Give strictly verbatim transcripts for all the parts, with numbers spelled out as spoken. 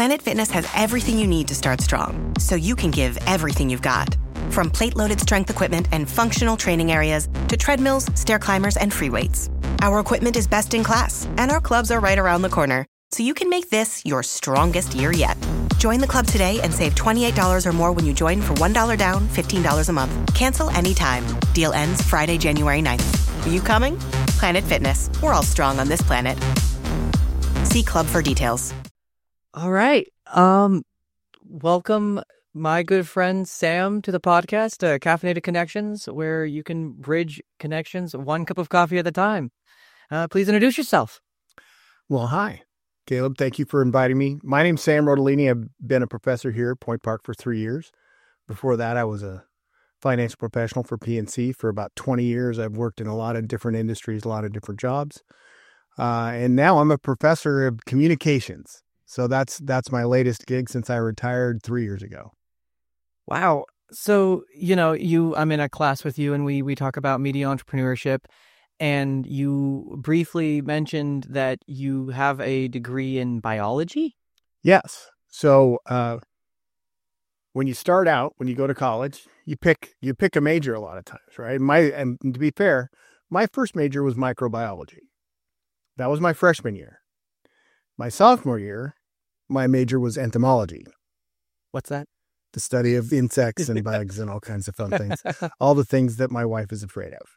Planet Fitness has everything you need to start strong, so you can give everything you've got. From plate-loaded strength equipment and functional training areas to treadmills, stair climbers, and free weights. Our equipment is best in class, and our clubs are right around the corner, so you can make this your strongest year yet. Join the club today and save twenty-eight dollars or more when you join for one dollar down, fifteen dollars a month. Cancel anytime. Deal ends Friday, January ninth. Are you coming? Planet Fitness. We're all strong on this planet. See club for details. All right. Um, welcome, my good friend Sam, to the podcast, uh, Caffeinated Connections, where you can bridge connections one cup of coffee at a time. Uh, please introduce yourself. Well, hi, Caleb. Thank you for inviting me. My name's Sam Rodolini. I've been a professor here at Point Park for three years. Before that, I was a financial professional for P N C for about twenty years. I've worked in a lot of different industries, a lot of different jobs. Uh, and now I'm a professor of communications. So that's that's my latest gig since I retired three years ago. Wow. So, you know, you I'm in a class with you and we we talk about media entrepreneurship, and you briefly mentioned that you have a degree in biology? Yes. So uh, when you start out, when you go to college, you pick you pick a major a lot of times, right? My and to be fair, my first major was microbiology. That was my freshman year. My sophomore year, my major was entomology. What's that? The study of insects and bugs and all kinds of fun things. All the things that my wife is afraid of.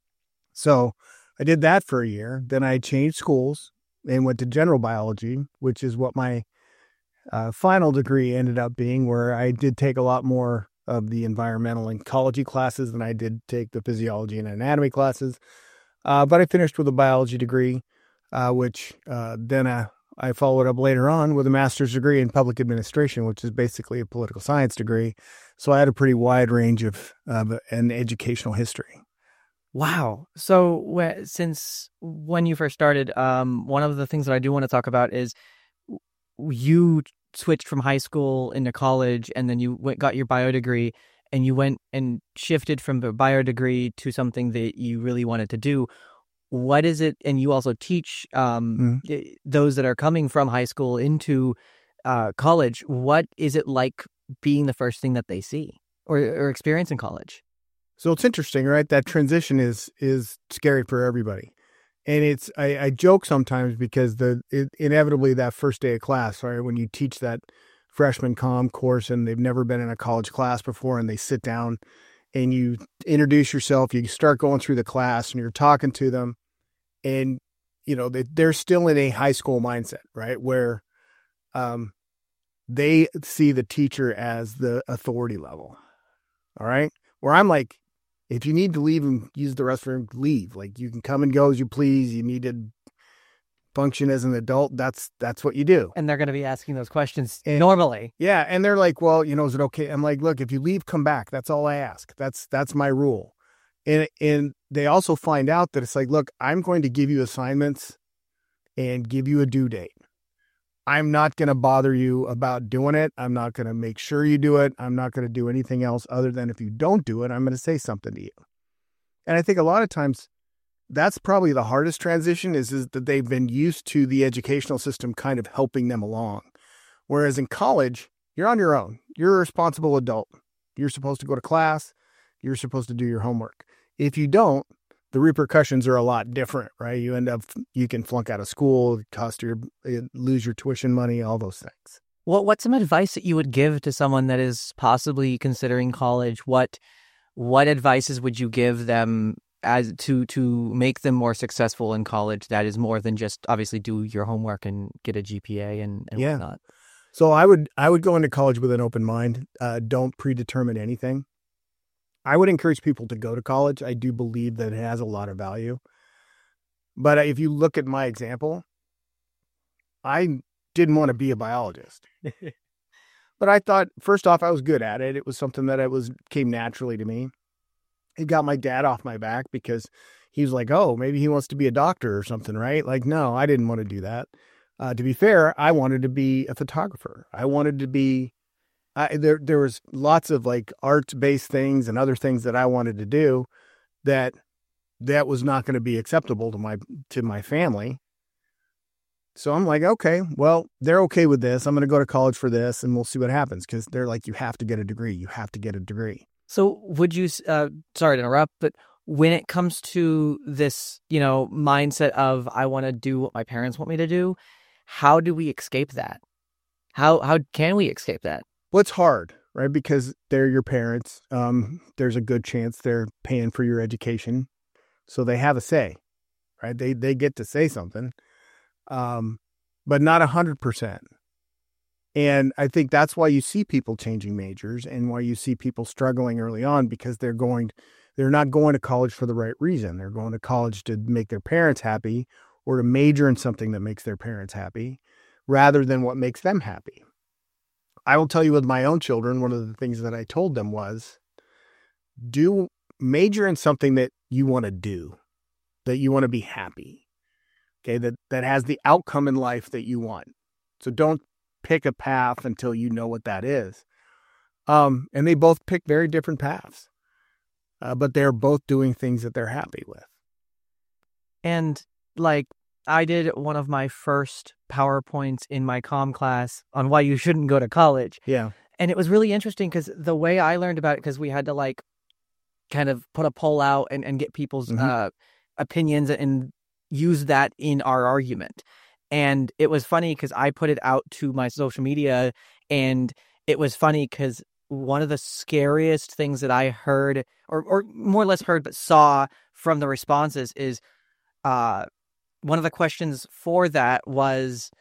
So I did that for a year. Then I changed schools and went to general biology, which is what my uh, final degree ended up being, where I did take a lot more of the environmental ecology classes than I did take the physiology and anatomy classes. Uh, but I finished with a biology degree, uh, which uh, then I I followed up later on with a master's degree in public administration, which is basically a political science degree. So I had a pretty wide range of, of an educational history. Wow. So wh- since when you first started, um, one of the things that I do want to talk about is you switched from high school into college, and then you went, got your bio degree, and you went and shifted from the bio degree to something that you really wanted to do. What is it? And you also teach um, mm-hmm. those that are coming from high school into uh, college. What is it like being the first thing that they see or, or experience in college? So it's interesting, right? That transition is is scary for everybody. And it's I, I joke sometimes because the it, inevitably that first day of class, right, when you teach that freshman comm course and they've never been in a college class before, and they sit down and you introduce yourself, you start going through the class and you're talking to them, and, you know, they, they're still in a high school mindset, right? Where um, they see the teacher as the authority level. All right. Where I'm like, if you need to leave and use the restroom, leave. Like, you can come and go as you please. You need to function as an adult. That's, that's what you do. And they're going to be asking those questions and, normally. Yeah. And they're like, well, you know, is it okay? I'm like, look, if you leave, come back. That's all I ask. That's, that's my rule. And, and they also find out that it's like, look, I'm going to give you assignments and give you a due date. I'm not going to bother you about doing it. I'm not going to make sure you do it. I'm not going to do anything else other than if you don't do it, I'm going to say something to you. And I think a lot of times that's probably the hardest transition is, is that they've been used to the educational system kind of helping them along. Whereas in college, you're on your own. You're a responsible adult. You're supposed to go to class. You're supposed to do your homework. If you don't, the repercussions are a lot different, right? You end up, you can flunk out of school, cost your, lose your tuition money, all those things. What What's some advice that you would give to someone that is possibly considering college? What What advices would you give them as to to make them more successful in college? That is more than just obviously do your homework and get a G P A and, and yeah. whatnot. So I would I would go into college with an open mind. Uh, don't predetermine anything. I would encourage people to go to college. I do believe that it has a lot of value. But if you look at my example, I didn't want to be a biologist. But I thought, first off, I was good at it. It was something that it was came naturally to me. It got my dad off my back because he was like, oh, maybe he wants to be a doctor or something, right? Like, no, I didn't want to do that. Uh, to be fair, I wanted to be a photographer. I wanted to be I, there there was lots of like art-based things and other things that I wanted to do that that was not going to be acceptable to my to my family. So I'm like, okay, well, they're okay with this. I'm going to go to college for this and we'll see what happens. Because they're like, you have to get a degree. You have to get a degree. So would you, uh, sorry to interrupt, but when it comes to this, you know, mindset of I want to do what my parents want me to do, how do we escape that? How how can we escape that? Well, it's hard, right? Because they're your parents. Um, there's a good chance they're paying for your education. So they have a say, right? They they get to say something, um, but not one hundred percent. And I think that's why you see people changing majors and why you see people struggling early on, because they're going, they're not going to college for the right reason. They're going to college to make their parents happy or to major in something that makes their parents happy rather than what makes them happy. I will tell you with my own children, one of the things that I told them was do major in something that you want to do, that you want to be happy. Okay. That, that has the outcome in life that you want. So don't pick a path until you know what that is. Um, and they both pick very different paths, uh, but they're both doing things that they're happy with. And like I did one of my first PowerPoints in my comm class on why you shouldn't go to college. Yeah. And it was really interesting because the way I learned about it, because we had to like kind of put a poll out and, and get people's mm-hmm. uh, opinions and use that in our argument. And it was funny because I put it out to my social media, and it was funny because one of the scariest things that I heard, or, or more or less heard, but saw from the responses is uh, one of the questions for that was,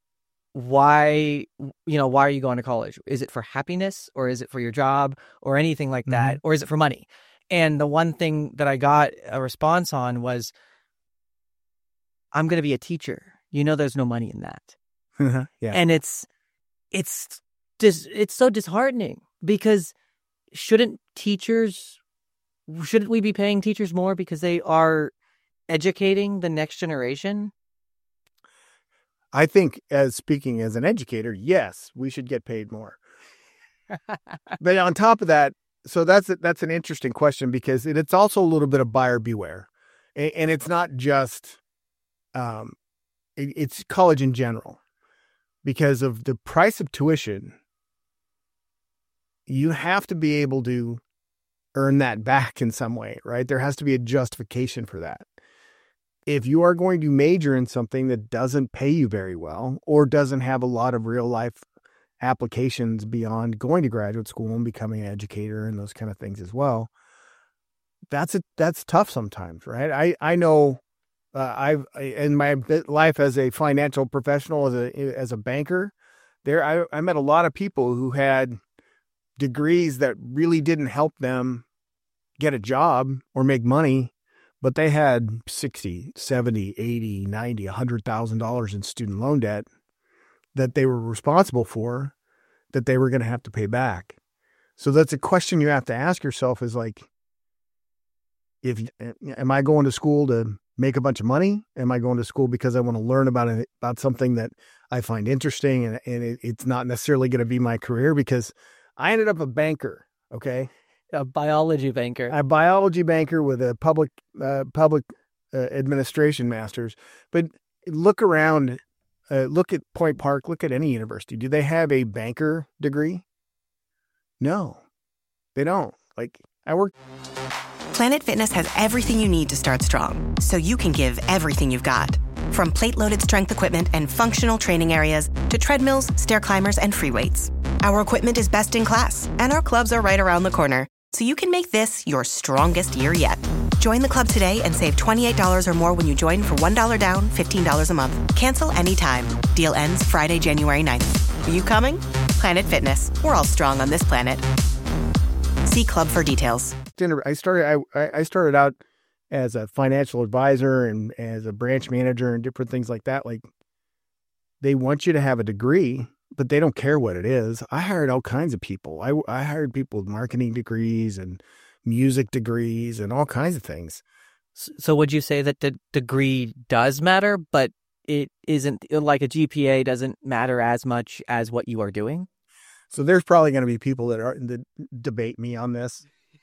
why, you know, why are you going to college? Is it for happiness, or is it for your job, or anything like that? Mm-hmm. Or is it for money? And the one thing that I got a response on was, I'm going to be a teacher. You know, there's no money in that. Yeah. And it's, it's dis, it's so disheartening, because shouldn't teachers, shouldn't we be paying teachers more because they are educating the next generation? I think, as speaking as an educator, yes, we should get paid more. But on top of that, so that's that's an interesting question, because it, it's also a little bit of buyer beware, and, and it's not just, um, it, it's college in general, because of the price of tuition. You have to be able to earn that back in some way, right? There has to be a justification for that. If you are going to major in something that doesn't pay you very well, or doesn't have a lot of real life applications beyond going to graduate school and becoming an educator and those kind of things as well, that's a, that's tough sometimes, right? I, I know uh, I've, in my life as a financial professional, as a, as a banker there, I, I met a lot of people who had degrees that really didn't help them get a job or make money, but they had sixty, seventy, eighty, ninety, one hundred thousand dollars in student loan debt that they were responsible for, that they were going to have to pay back. So that's a question you have to ask yourself, is like, if am I going to school to make a bunch of money? Am I going to school because I want to learn about it, about something that I find interesting, and, and it, it's not necessarily going to be my career? Because I ended up a banker, okay? A biology banker. A biology banker with a public uh, public uh, administration master's. But look around, uh, look at Point Park, look at any university. Do they have a banker degree? No, they don't. Like, I work. Planet Fitness has everything you need to start strong, so you can give everything you've got. From plate-loaded strength equipment and functional training areas to treadmills, stair climbers, and free weights. Our equipment is best in class, and our clubs are right around the corner, so you can make this your strongest year yet. Join the club today and save twenty-eight dollars or more when you join for one dollar down, fifteen dollars a month. Cancel anytime. Deal ends Friday, January ninth. Are you coming? Planet Fitness. We're all strong on this planet. See club for details. I started. I I started out as a financial advisor and as a branch manager and different things like that. Like, they want you to have a degree, but they don't care what it is. I hired all kinds of people. I, I hired people with marketing degrees and music degrees and all kinds of things. So would you say that the degree does matter, but it isn't, like a G P A doesn't matter as much as what you are doing? So there's probably going to be people that are that debate me on this.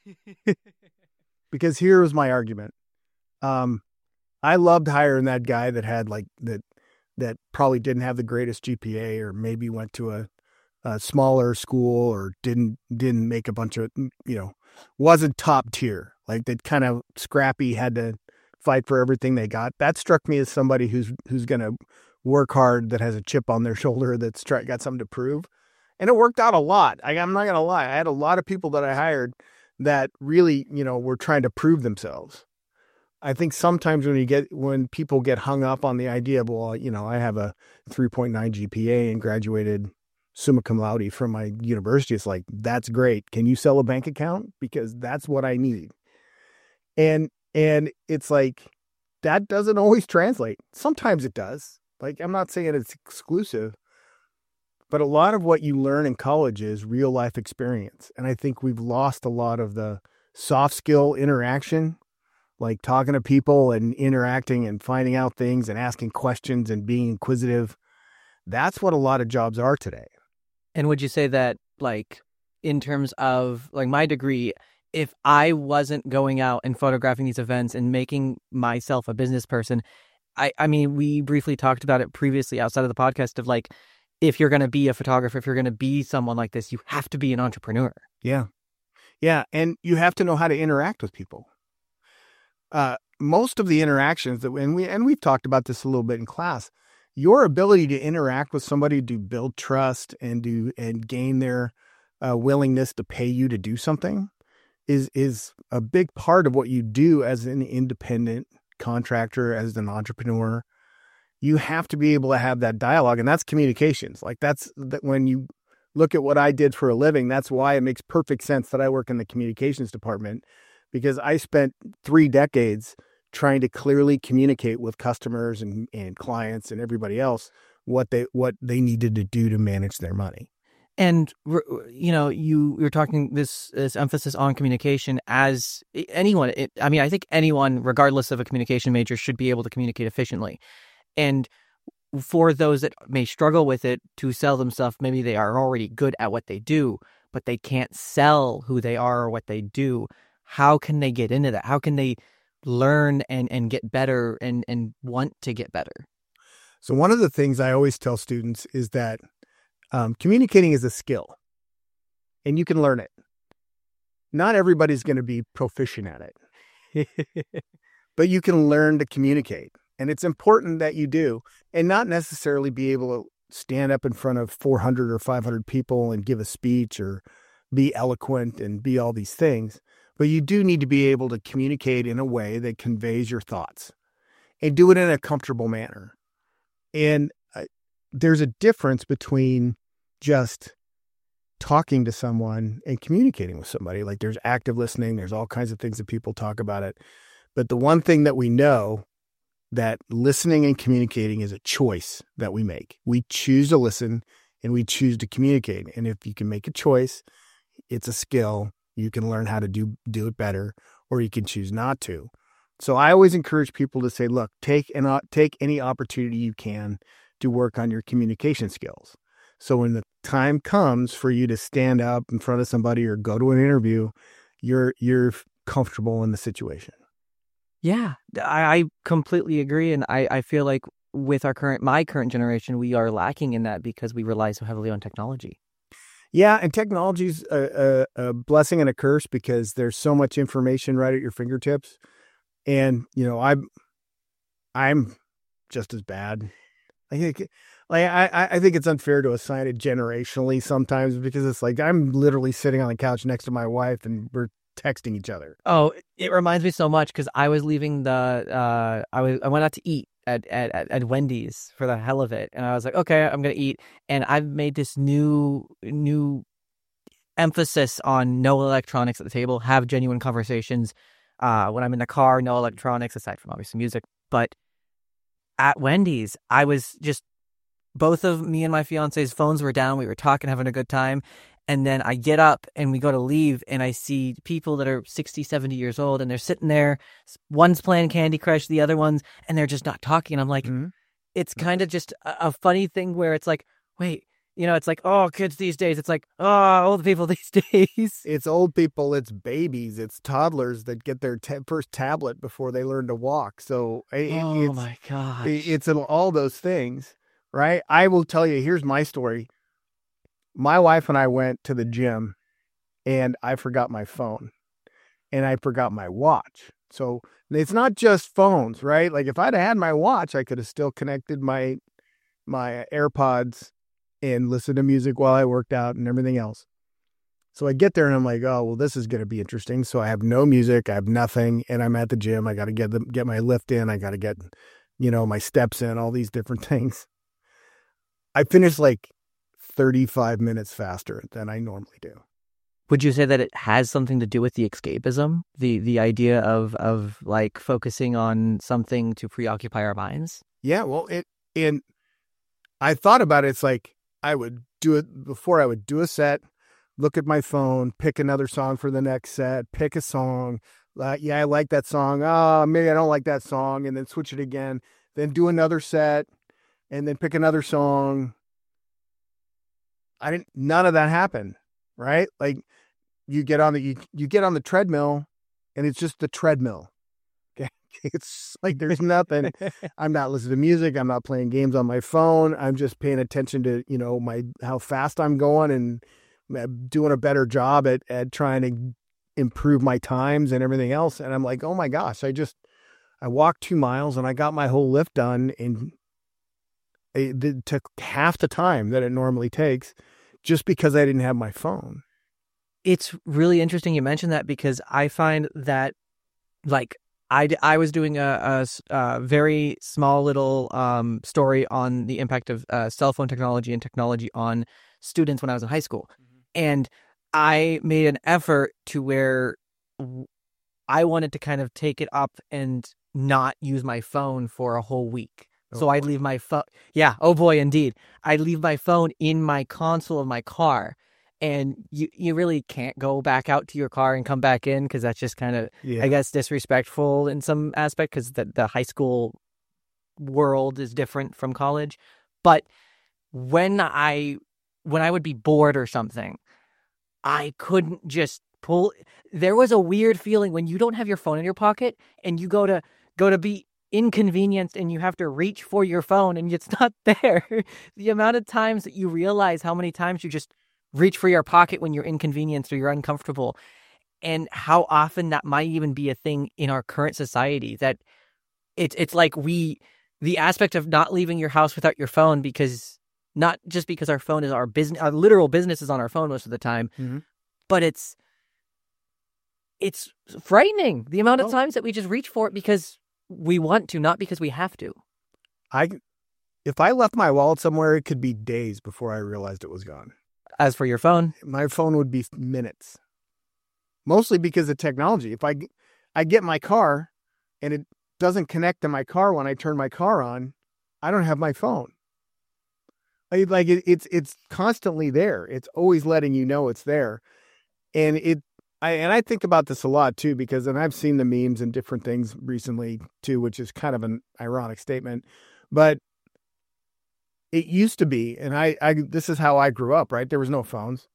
Because here was my argument. Um, I loved hiring that guy that had like that that probably didn't have the greatest G P A, or maybe went to a, a smaller school, or didn't didn't make a bunch of, you know, wasn't top tier. Like they kind of scrappy, had to fight for everything they got. That struck me as somebody who's who's going to work hard, that has a chip on their shoulder, that's try, got something to prove. And it worked out a lot. I, I'm not going to lie. I had a lot of people that I hired that really, you know, were trying to prove themselves. I think sometimes when you get, when people get hung up on the idea of, well, you know, I have a three point nine G P A and graduated summa cum laude from my university. It's like, that's great. Can you sell a bank account? Because that's what I need. And, and it's like, that doesn't always translate. Sometimes it does. Like, I'm not saying it's exclusive, but a lot of what you learn in college is real life experience. And I think we've lost a lot of the soft skill interaction, like talking to people and interacting and finding out things and asking questions and being inquisitive. That's what a lot of jobs are today. And would you say that, like, in terms of, like, my degree, if I wasn't going out and photographing these events and making myself a business person, I, I mean, we briefly talked about it previously outside of the podcast of, like, if you're going to be a photographer, if you're going to be someone like this, you have to be an entrepreneur. Yeah. Yeah. And you have to know how to interact with people. Uh, most of the interactions that, and we, and we've talked about this a little bit in class, your ability to interact with somebody, to build trust and do, and gain their uh, willingness to pay you to do something is, is a big part of what you do as an independent contractor, as an entrepreneur. You have to be able to have that dialogue, and that's communications. Like that's that when you look at what I did for a living, that's why it makes perfect sense that I work in the communications department, because I spent three decades trying to clearly communicate with customers and, and clients and everybody else what they what they needed to do to manage their money. And, you know, you, you're talking this, this emphasis on communication as anyone. It, I mean, I think anyone, regardless of a communication major, should be able to communicate efficiently. And for those that may struggle with it to sell themselves, maybe they are already good at what they do, but they can't sell who they are or what they do. How can they get into that? How can they learn and, and get better and, and want to get better? So one of the things I always tell students is that um, communicating is a skill, and you can learn it. Not everybody's going to be proficient at it, but you can learn to communicate. And it's important that you do, and not necessarily be able to stand up in front of four hundred or five hundred people and give a speech or be eloquent and be all these things. But you do need to be able to communicate in a way that conveys your thoughts, and do it in a comfortable manner. And uh, there's a difference between just talking to someone and communicating with somebody. Like there's active listening. There's all kinds of things that people talk about it. But the one thing that we know, that listening and communicating is a choice that we make. We choose to listen and we choose to communicate. And if you can make a choice, it's a skill. You can learn how to do, do it better, or you can choose not to. So I always encourage people to say, look, take an, take any opportunity you can to work on your communication skills. So when the time comes for you to stand up in front of somebody or go to an interview, you're, you're comfortable in the situation. Yeah, I, I completely agree. And I, I feel like with our current, my current generation, we are lacking in that because we rely so heavily on technology. Yeah. And technology's a, a, a blessing and a curse, because there's so much information right at your fingertips. And, you know, I'm, I'm just as bad. I think, like, I, I think it's unfair to assign it generationally sometimes, because it's like, I'm literally sitting on the couch next to my wife and we're texting each other. Oh, it reminds me so much, because I was leaving the, uh, I was, I went out to eat at, at, at Wendy's for the hell of it. And I was like, okay, I'm going to eat. And I've made this new, new emphasis on no electronics at the table, have genuine conversations. Uh, when I'm in the car, no electronics, aside from obviously music. But at Wendy's, I was just, both of me and my fiance's phones were down. We were talking, having a good time. And then I get up and we go to leave, and I see people that are sixty, seventy years old, and they're sitting there. One's playing Candy Crush, the other one's, and they're just not talking. And I'm like, mm-hmm. It's kind of just a, a funny thing where it's like, wait, you know, it's like, oh, kids these days. It's like, oh, old people these days. It's old people, it's babies, it's toddlers that get their ta- first tablet before they learn to walk. So it, Oh it's, my gosh. it- it's all those things, right? I will tell you, here's my story. My wife and I went to the gym and I forgot my phone and I forgot my watch. So it's not just phones, right? Like if I'd had my watch, I could have still connected my my AirPods and listened to music while I worked out and everything else. So I get there and I'm like, oh, well, this is going to be interesting. So I have no music, I have nothing, and I'm at the gym. I got to get the, get my lift in. I got to get, you know, my steps in, all these different things. I finished like thirty-five minutes faster than I normally do. Would you say that it has something to do with the escapism, the the idea of of like focusing on something to preoccupy our minds? Yeah, well, it and I thought about it. It's like I would do it before I would do a set, look at my phone, pick another song for the next set, pick a song. Uh, yeah, I like that song. Oh, maybe I don't like that song, and then switch it again. Then do another set, and then pick another song. I didn't. None of that happened. Right? Like you get on the you, you get on the treadmill, and it's just the treadmill. Okay, it's like there's nothing. I'm not listening to music. I'm not playing games on my phone. I'm just paying attention to you know my how fast I'm going and doing a better job at at trying to improve my times and everything else. And I'm like, oh my gosh, I just I walked two miles and I got my whole lift done, and it, it took half the time that it normally takes. Just because I didn't have my phone. It's really interesting you mentioned that because I find that, like, I, I was doing a, a, a very small little um, story on the impact of uh, cell phone technology and technology on students when I was in high school. Mm-hmm. And I made an effort to where I wanted to kind of take it up and not use my phone for a whole week. Oh so boy. I'd leave my phone. Yeah. Oh boy, indeed. I'd leave my phone in my console of my car, and you, you really can't go back out to your car and come back in because that's just kind of, yeah. I guess, disrespectful in some aspect because the, the high school world is different from college. But when I, when I would be bored or something, I couldn't just pull. There was a weird feeling when you don't have your phone in your pocket and you go to, go to be inconvenienced and you have to reach for your phone and it's not there. The amount of times that you realize how many times you just reach for your pocket when you're inconvenienced or you're uncomfortable, and how often that might even be a thing in our current society, that it's it's like we the aspect of not leaving your house without your phone, because not just because our phone is our business, our literal business is on our phone most of the time, mm-hmm. but it's it's frightening the amount of oh. times that we just reach for it because we want to, not because we have to. I, if I left my wallet somewhere, it could be days before I realized it was gone. As for your phone? My phone would be minutes. Mostly because of technology. If I, I get my car and it doesn't connect to my car when I turn my car on, I don't have my phone. I, like it, it's it's constantly there. It's always letting you know it's there. And it I, and I think about this a lot, too, because and I've seen the memes and different things recently, too, which is kind of an ironic statement. But it used to be, and I, I this is how I grew up, right? There was no phones.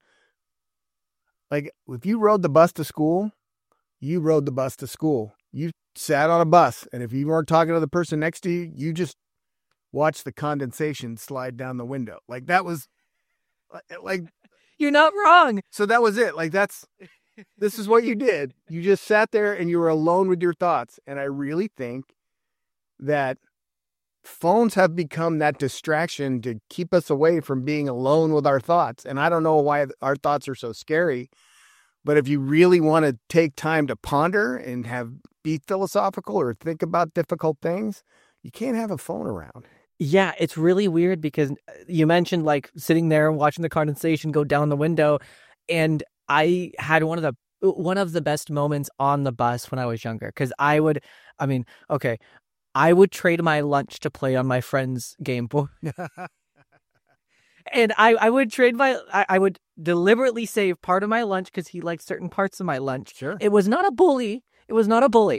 Like, if you rode the bus to school, you rode the bus to school. You sat on a bus, and if you weren't talking to the person next to you, you just watched the condensation slide down the window. Like, that was, like... You're not wrong. So that was it. Like, that's... This is what you did. You just sat there and you were alone with your thoughts. And I really think that phones have become that distraction to keep us away from being alone with our thoughts. And I don't know why our thoughts are so scary, but if you really want to take time to ponder and have be philosophical or think about difficult things, you can't have a phone around. Yeah, it's really weird because you mentioned like sitting there and watching the condensation go down the window, and I had one of the one of the best moments on the bus when I was younger, because I would, I mean, okay, I would trade my lunch to play on my friend's Game Boy. And I, I would trade my, I, I would deliberately save part of my lunch because he liked certain parts of my lunch. Sure. It was not a bully. It was not a bully.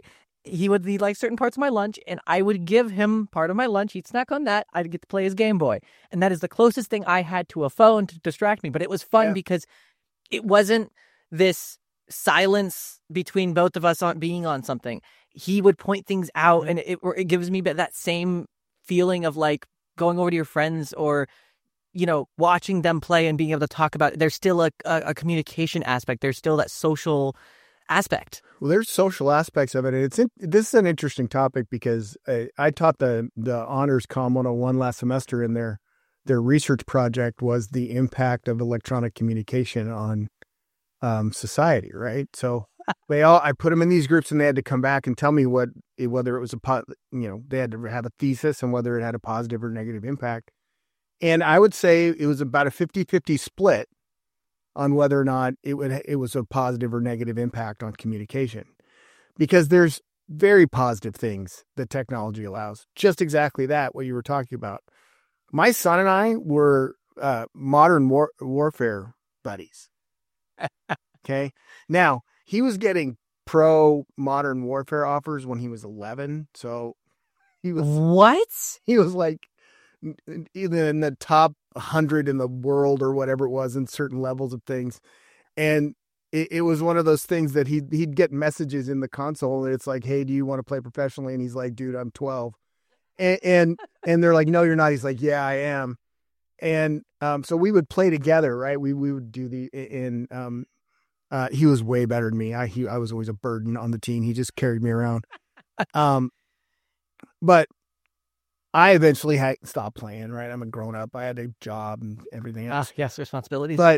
he would eat like certain parts of my lunch, and I would give him part of my lunch. He'd snack on that. I'd get to play his Game Boy. And that is the closest thing I had to a phone to distract me. But it was fun yeah. because it wasn't this silence between both of us on being on something. He would point things out, and it, it gives me that same feeling of like going over to your friends or, you know, watching them play and being able to talk about it. There's still a, a, a communication aspect. There's still that social aspect. Well, there's social aspects of it. And it's in, this is an interesting topic because I, I taught the the Honors Comm one oh one last semester, and their their research project was the impact of electronic communication on um, society, right? So they all I put them in these groups, and they had to come back and tell me what whether it was a po- you know they had to have a thesis and whether it had a positive or negative impact. And I would say it was about a fifty-fifty split on whether or not it would it was a positive or negative impact on communication, because there's very positive things that technology allows. Just exactly that, what you were talking about. My son and I were uh, modern war- warfare buddies. Okay, now he was getting pro modern warfare offers when he was eleven, so he was what he was like either in the top one hundred in the world or whatever it was in certain levels of things. And it, it was one of those things that he'd, he'd get messages in the console, and it's like, hey, do you want to play professionally? And he's like, dude, I'm twelve. And, and, and they're like, no, you're not. He's like, yeah, I am. And um, so we would play together, right? We we would do the, in, um, uh, he was way better than me. I, he, I was always a burden on the team. He just carried me around. Um, but I eventually had stopped playing, right? I'm a grown up. I had a job and everything else. Ah, yes, responsibilities. But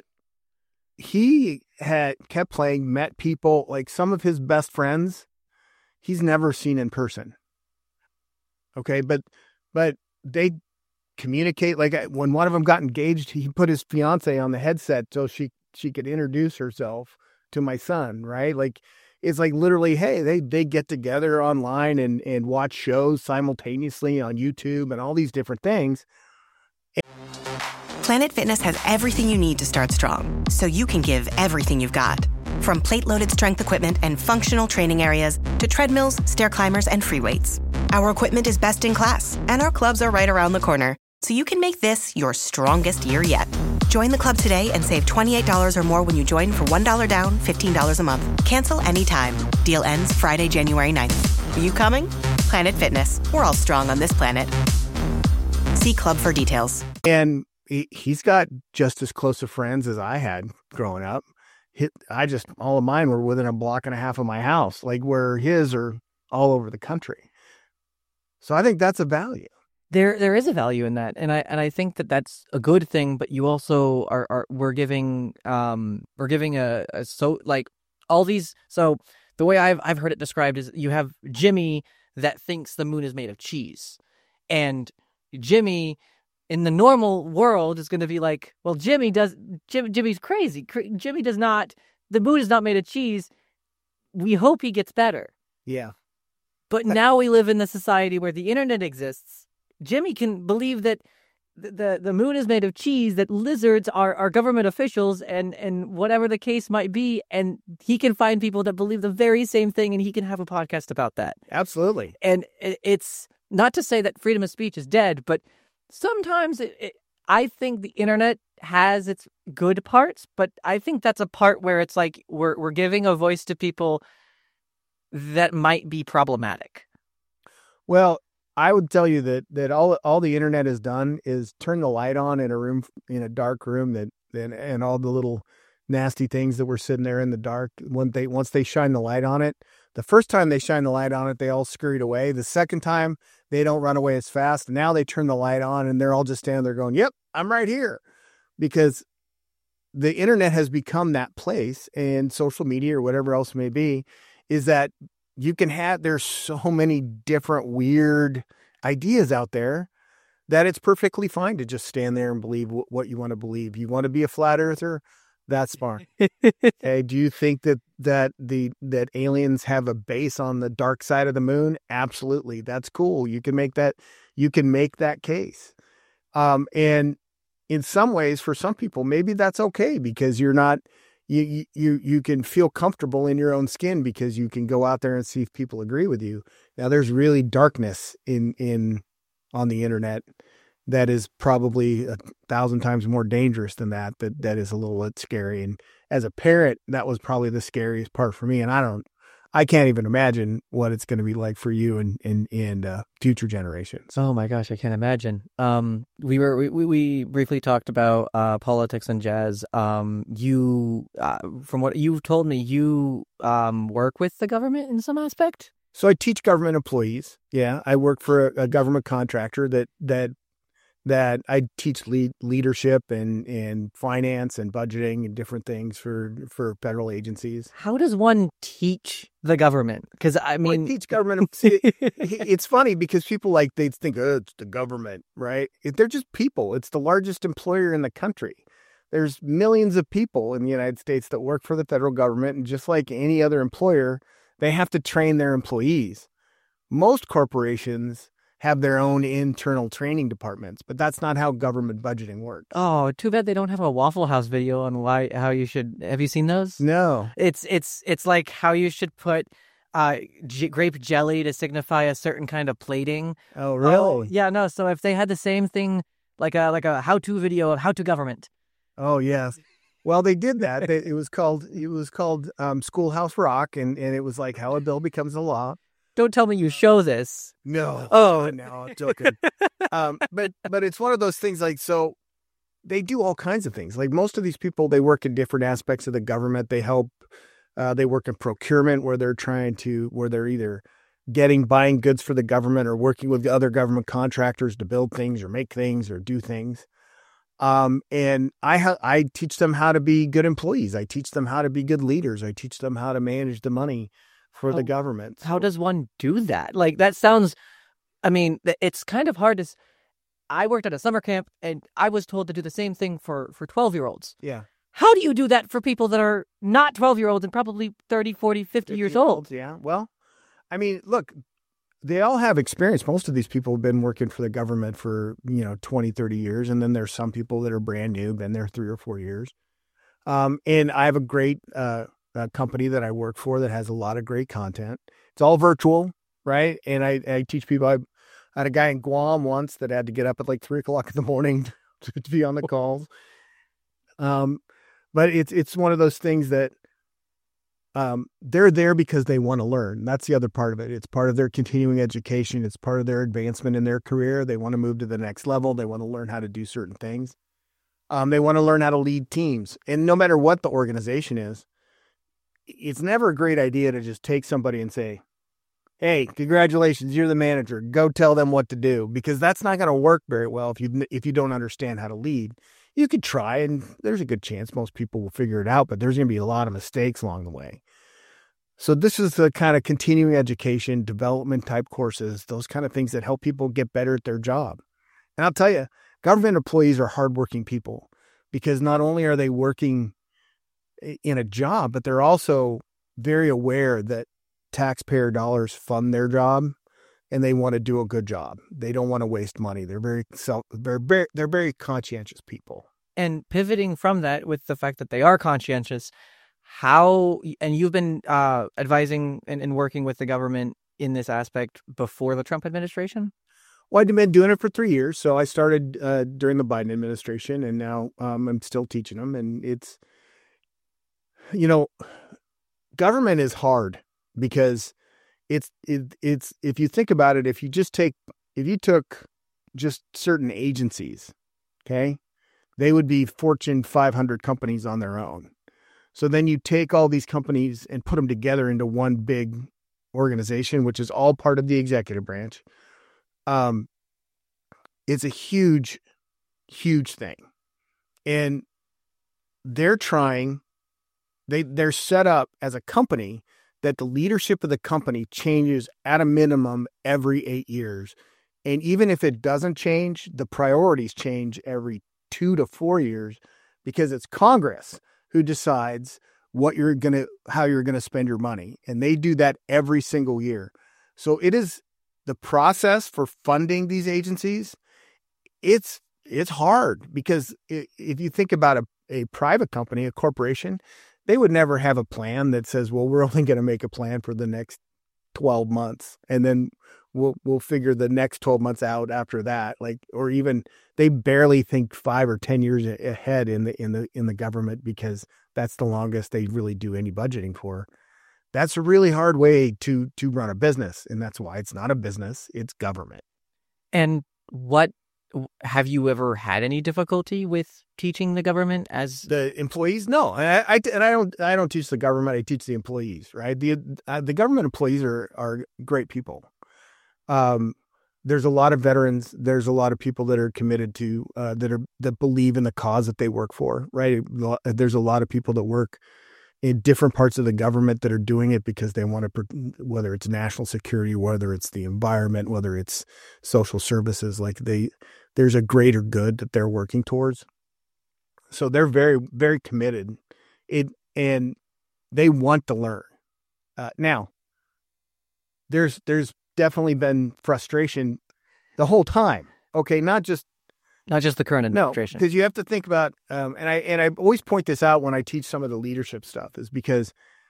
he had kept playing, met people, like some of his best friends, he's never seen in person. Okay, but but they communicate. Like when one of them got engaged, he put his fiance on the headset so she she could introduce herself to my son, right? Like, it's like literally, hey, they, they get together online and, and watch shows simultaneously on YouTube and all these different things. Planet Fitness has everything you need to start strong, so you can give everything you've got. From plate-loaded strength equipment and functional training areas to treadmills, stair climbers, and free weights. Our equipment is best in class, and our clubs are right around the corner, so you can make this your strongest year yet. Join the club today and save twenty-eight dollars or more when you join for one dollar down, fifteen dollars a month. Cancel anytime. Deal ends Friday, January ninth. Are you coming? Planet Fitness. We're all strong on this planet. See club for details. And he, he's got just as close of friends as I had growing up. He, I just, all of mine were within a block and a half of my house, like where his are all over the country. So I think that's a value. There, there is a value in that, and I and I think that that's a good thing. But you also are, are we're giving, um, we're giving a, a so like all these. So the way I've I've heard it described is you have Jimmy that thinks the moon is made of cheese, and Jimmy in the normal world is going to be like, well, Jimmy does Jim, Jimmy's crazy. Jimmy does not. The moon is not made of cheese. We hope he gets better. Yeah, but now we live in the society where the internet exists. Jimmy can believe that the the moon is made of cheese, that lizards are, are government officials, and, and whatever the case might be, and he can find people that believe the very same thing, and he can have a podcast about that. Absolutely. And it's not to say that freedom of speech is dead, but sometimes it, it, I think the internet has its good parts, but I think that's a part where it's like we're we're giving a voice to people that might be problematic. Well, I would tell you that, that all all the internet has done is turn the light on in a room, in a dark room, that and, and all the little nasty things that were sitting there in the dark. When they once they shine the light on it, the first time they shine the light on it, they all scurried away. The second time, they don't run away as fast. Now they turn the light on, and they're all just standing there going, "Yep, I'm right here," because the internet has become that place, and social media or whatever else may be, is that you can have, there's so many different weird ideas out there that it's perfectly fine to just stand there and believe w- what you want to believe. You want to be a flat earther? That's fine. Okay. Do you think that, that the, that aliens have a base on the dark side of the moon? Absolutely. That's cool. You can make that, you can make that case. Um, and in some ways, for some people, maybe that's okay because you're not, you, you, you can feel comfortable in your own skin because you can go out there and see if people agree with you. Now there's really darkness in, in, on the internet that is probably a thousand times more dangerous than that, that, that is a little bit scary. And as a parent, that was probably the scariest part for me. And I don't, I can't even imagine what it's going to be like for you and, and, and, uh, future generations. Oh my gosh, I can't imagine. Um, we were, we, we briefly talked about, uh, politics and jazz. Um, you, uh, from what you've told me, you, um, work with the government in some aspect? So I teach government employees. Yeah. I work for a, a government contractor that, that, that I teach lead, leadership and, and finance and budgeting and different things for, for federal agencies. How does one teach the government? Because I mean, well, I teach government. See, it's funny because people like, they think, oh, it's the government, right? They're just people. It's the largest employer in the country. There's millions of people in the United States that work for the federal government. And just like any other employer, they have to train their employees. Most corporations have their own internal training departments, but that's not how government budgeting works. Oh, too bad they don't have a Waffle House video on why how you should. Have you seen those? No. It's it's it's like how you should put uh, g- grape jelly to signify a certain kind of plating. Oh, really? Oh, yeah, no. So if they had the same thing, like a like a how-to video of how to government. Oh, yes. Well, they did that. They, it was called it was called um, Schoolhouse Rock, and, and it was like how a bill becomes a law. Don't tell me you show this. No. Oh, no, I'm joking. um, but but it's one of those things like, so they do all kinds of things. Like most of these people, they work in different aspects of the government. They help, uh, they work in procurement where they're trying to, where they're either getting, buying goods for the government or working with the other government contractors to build things or make things or do things. Um, and I, ha- I teach them how to be good employees. I teach them how to be good leaders. I teach them how to manage the money for how, the government. How does one do that? Like, that sounds, I mean, it's kind of hard to, I worked at a summer camp and I was told to do the same thing for, for twelve year olds. Yeah. How do you do that for people that are not twelve year olds and probably thirty, forty, fifty years old? Yeah. Well, I mean, look, they all have experience. Most of these people have been working for the government for, you know, twenty, thirty years. And then there's some people that are brand new, been there three or four years. Um, and I have a great, uh, a company that I work for that has a lot of great content. It's all virtual, right? And I, I teach people. I, I had a guy in Guam once that had to get up at like three o'clock in the morning to, to be on the calls. Um, but it's it's one of those things that um, they're there because they want to learn. That's the other part of it. It's part of their continuing education. It's part of their advancement in their career. They want to move to the next level. They want to learn how to do certain things. Um, they want to learn how to lead teams. And no matter what the organization is, it's never a great idea to just take somebody and say, hey, congratulations, you're the manager. Go tell them what to do, because that's not going to work very well if you if you don't understand how to lead. You could try, and there's a good chance most people will figure it out, but there's going to be a lot of mistakes along the way. So this is the kind of continuing education, development type courses, those kind of things that help people get better at their job. And I'll tell you, government employees are hardworking people, because not only are they working in a job, but they're also very aware that taxpayer dollars fund their job, and they want to do a good job. They don't want to waste money. They're very self, they're very, they're very conscientious people. And pivoting from that with the fact that they are conscientious, how, and you've been uh, advising and, and working with the government in this aspect before the Trump administration? Well, I've been doing it for three years. So I started uh, during the Biden administration, and now um, I'm still teaching them. And it's, you know, government is hard because it's, it, it's, if you think about it, if you just take, if you took just certain agencies, okay, they would be Fortune five hundred companies on their own. So then you take all these companies and put them together into one big organization, which is all part of the executive branch. Um, it's a huge, huge thing. And they're trying, they, they're set up as a company that the leadership of the company changes at a minimum every eight years. And even if it doesn't change, the priorities change every two to four years because it's Congress who decides what you're going to, how you're going to spend your money. And they do that every single year. So it is the process for funding these agencies. It's, it's hard because if you think about a, a private company, a corporation, they would never have a plan that says, well, we're only going to make a plan for the next twelve months. And then we'll, we'll figure the next twelve months out after that. Like, or even they barely think five or ten years ahead in the, in the, in the government, because that's the longest they really do any budgeting for. That's a really hard way to, to run a business. And that's why it's not a business, it's government. And what, have you ever had any difficulty with teaching the government as the employees? No, I, I and I don't. I don't teach the government. I teach the employees. Right. The uh, the government employees are are great people. Um, there's a lot of veterans. There's a lot of people that are committed to uh, that are that believe in the cause that they work for. Right. There's a lot of people that work in different parts of the government that are doing it because they want to, whether it's national security, whether it's the environment, whether it's social services, like they, there's a greater good that they're working towards. So they're very, very committed it, and they want to learn. Uh, now there's, there's definitely been frustration the whole time. Okay. Not just, Not just the current administration. No, because you have to think about, um, and I and I always point this out when I teach some of the leadership stuff, is because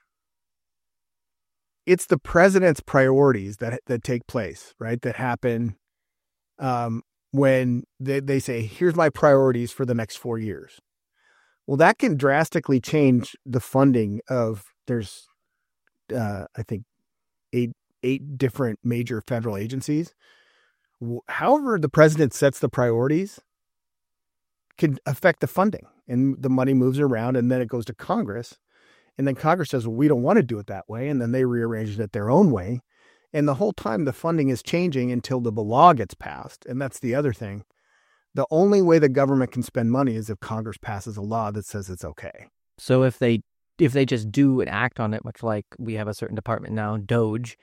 it's the president's priorities that that take place, right? That happen um, when they, they say, here's my priorities for the next four years. Well, that can drastically change the funding of, there's, uh, I think, eight eight different major federal agencies. However the president sets the priorities can affect the funding, and the money moves around, and then it goes to Congress, and then Congress says, well, we don't want to do it that way. And then they rearrange it their own way. And the whole time the funding is changing until the law gets passed. And that's the other thing. The only way the government can spend money is if Congress passes a law that says it's okay. So if they, if they just do an act on it, much like we have a certain department now, DOGE,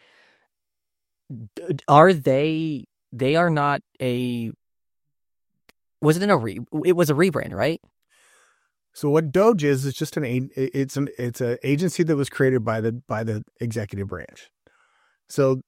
are they, they are not a, was it in a re, it was a rebrand, right? So what DOGE is, it's just an, it's an, it's an agency that was created by the, by the executive branch. So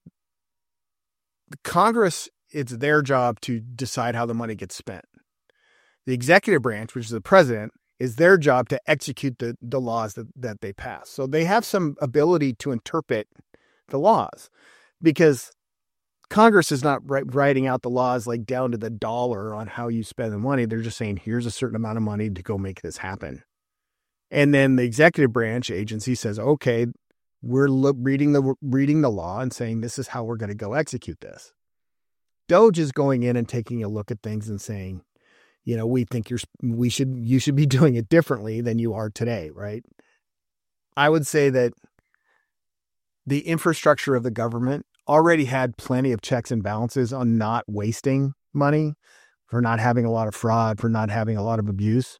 the Congress, it's their job to decide how the money gets spent. The executive branch, which is the president, is their job to execute the, the laws that, that they pass. So they have some ability to interpret the laws, because Congress is not writing out the laws like down to the dollar on how you spend the money. They're just saying, here's a certain amount of money to go make this happen. And then the executive branch agency says, okay, we're lo- reading the reading the law and saying, this is how we're going to go execute this. DOGE is going in and taking a look at things and saying, you know, we think you're, we should, you should be doing it differently than you are today. Right. I would say that the infrastructure of the government already had plenty of checks and balances on not wasting money, for not having a lot of fraud, for not having a lot of abuse.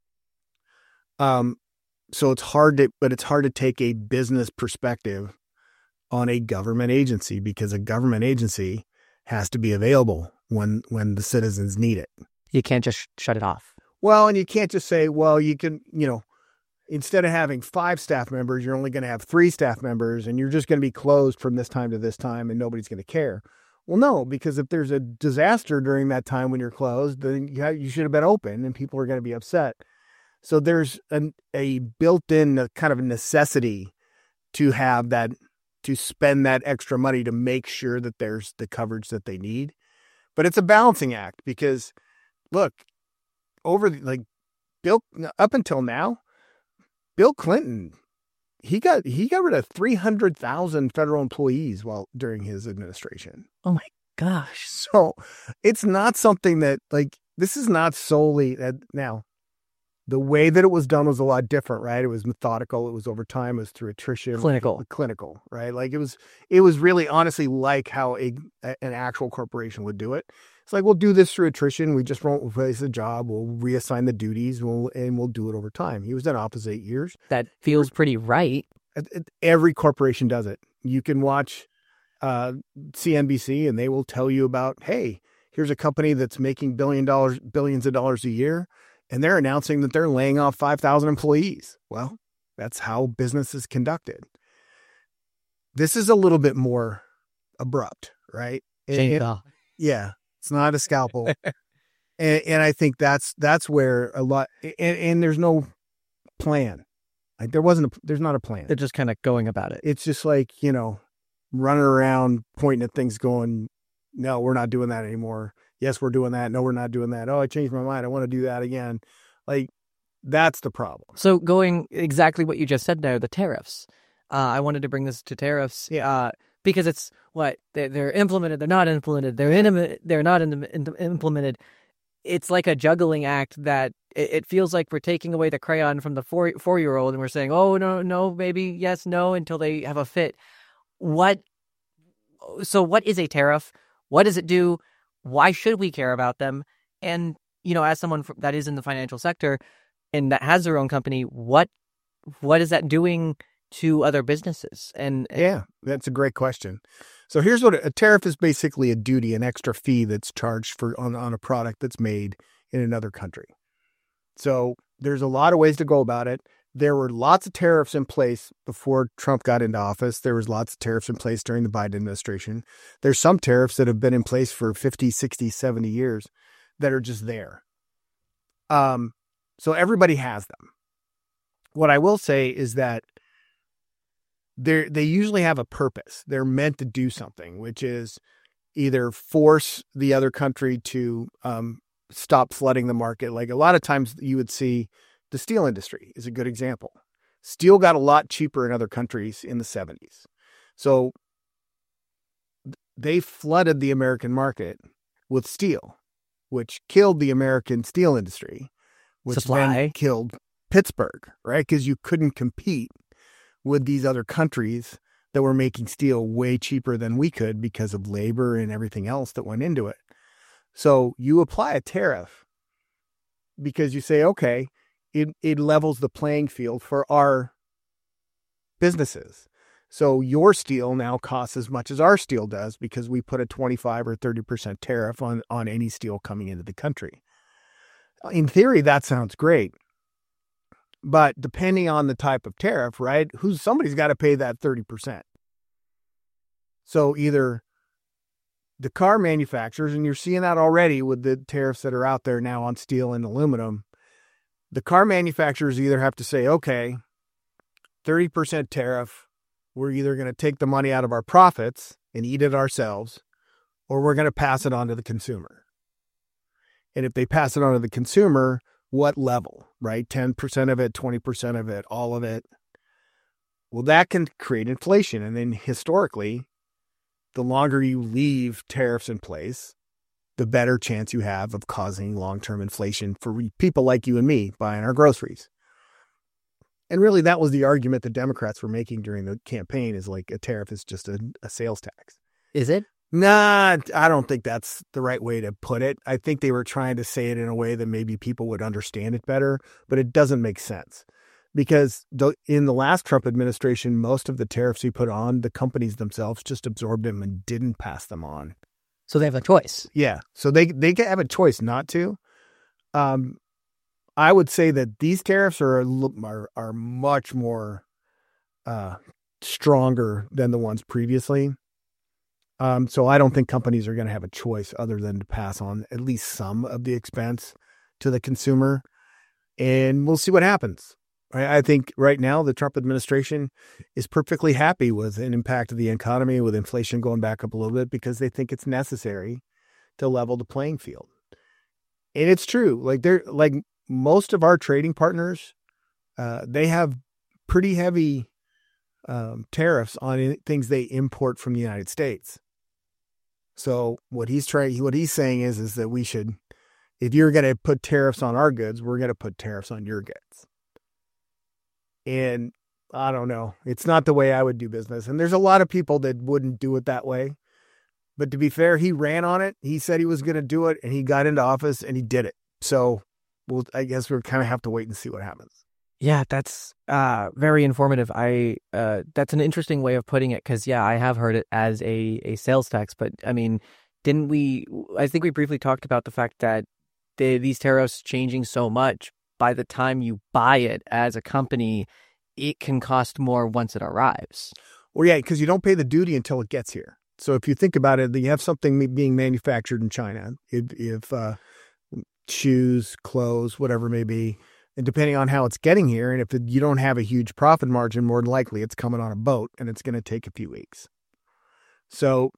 Um, so it's hard to, but it's hard to take a business perspective on a government agency, because a government agency has to be available when, when the citizens need it. You can't just sh- shut it off. Well, and you can't just say, well, you can, you know, instead of having five staff members, you're only going to have three staff members, and you're just going to be closed from this time to this time, and nobody's going to care. Well, no, because if there's a disaster during that time when you're closed, then you, have, you should have been open, and people are going to be upset. So there's an, a built-in uh, kind of a necessity to have that, to spend that extra money to make sure that there's the coverage that they need. But it's a balancing act, because look, over the, like Bill, up until now, Bill Clinton, he got he got rid of three hundred thousand federal employees while during his administration. Oh my gosh. So it's not something that, like, this is not solely that. Now, the way that it was done was a lot different, right? It was methodical. It was over time. It was through attrition. Clinical. Clinical, right? Like it was, it was really honestly like how a, an actual corporation would do it. It's like, we'll do this through attrition. We just won't replace the job. We'll reassign the duties, we'll, and we'll do it over time. He was in office eight years. That feels pretty right. Every corporation does it. You can watch uh, C N B C, and they will tell you about, hey, here's a company that's making billion dollars, billions of dollars a year, and they're announcing that they're laying off five thousand employees. Well, that's how business is conducted. This is a little bit more abrupt, right? It, it, yeah. It's not a scalpel. and, and I think that's, that's where a lot, and, and there's no plan. Like there wasn't, a, there's not a plan. They're just kind of going about it. It's just like, you know, running around pointing at things going, no, we're not doing that anymore. Yes, we're doing that. No, we're not doing that. Oh, I changed my mind. I want to do that again. Like that's the problem. So going exactly what you just said there, the tariffs. Uh, I wanted to bring this to tariffs Yeah. uh, because it's what they're, they're implemented. They're not implemented. They're in, they're not in, in, implemented. It's like a juggling act that it, it feels like we're taking away the crayon from the four four year old and we're saying, oh, no, no, maybe yes, no, until they have a fit. What? So what is a tariff? What does it do? Why should we care about them? And, you know, as someone that is in the financial sector and that has their own company, what what is that doing to other businesses? And yeah, that's a great question. So here's what a tariff is: basically a duty, an extra fee that's charged for on, on a product that's made in another country. So there's a lot of ways to go about it. There were lots of tariffs in place before Trump got into office. There was lots of tariffs in place during the Biden administration. There's some tariffs that have been in place for fifty, sixty, seventy years that are just there. Um, so everybody has them. What I will say is that they they usually have a purpose. They're meant to do something, which is either force the other country to um, stop flooding the market. Like a lot of times you would see the steel industry is a good example. Steel got a lot cheaper in other countries in the seventies. So they flooded the American market with steel, which killed the American steel industry, which Supply. then killed Pittsburgh, right? Because you couldn't compete with these other countries that were making steel way cheaper than we could because of labor and everything else that went into it. So you apply a tariff because you say, okay, it, it levels the playing field for our businesses. So your steel now costs as much as our steel does because we put a twenty-five or thirty percent tariff on, on any steel coming into the country. In theory, that sounds great. But depending on the type of tariff, right, who's somebody's got to pay that thirty percent. So either the car manufacturers, and you're seeing that already with the tariffs that are out there now on steel and aluminum, the car manufacturers either have to say, okay, thirty percent tariff, we're either going to take the money out of our profits and eat it ourselves, or we're going to pass it on to the consumer. And if they pass it on to the consumer, what level, right? ten percent of it, twenty percent of it, all of it. Well, that can create inflation. And then historically, the longer you leave tariffs in place, the better chance you have of causing long-term inflation for people like you and me buying our groceries. And really, that was the argument the Democrats were making during the campaign, is like a tariff is just a, a sales tax. is it? Nah, I don't think that's the right way to put it. I think they were trying to say it in a way that maybe people would understand it better, but it doesn't make sense. Because the, in the last Trump administration, most of the tariffs he put on, the companies themselves just absorbed them and didn't pass them on. So they have a choice. Yeah, so they they have a choice not to. Um, I would say that these tariffs are are, are much more uh, stronger than the ones previously. Um, so I don't think companies are going to have a choice other than to pass on at least some of the expense to the consumer, and we'll see what happens. I, I think right now the Trump administration is perfectly happy with an impact of the economy, with inflation going back up a little bit, because they think it's necessary to level the playing field. And it's true. Like they're like most of our trading partners, uh, they have pretty heavy um, tariffs on things they import from the United States. So what he's trying, what he's saying is, is that we should, if you're going to put tariffs on our goods, we're going to put tariffs on your goods. And I don't know, it's not the way I would do business. And there's a lot of people that wouldn't do it that way. But to be fair, he ran on it. He said he was going to do it, and he got into office and he did it. So well, I guess we'll kind of have to wait and see what happens. Yeah, that's uh, very informative. I uh, that's an interesting way of putting it, because yeah, I have heard it as a, a sales tax. But I mean, didn't we? I think we briefly talked about the fact that the, these tariffs changing so much. By the time you buy it as a company, it can cost more once it arrives. Well, yeah, because you don't pay the duty until it gets here. So if you think about it, you have something being manufactured in China. If, if uh, shoes, clothes, whatever it may be, And depending on how it's getting here, and if it, you don't have a huge profit margin, more than likely it's coming on a boat and it's going to take a few weeks. So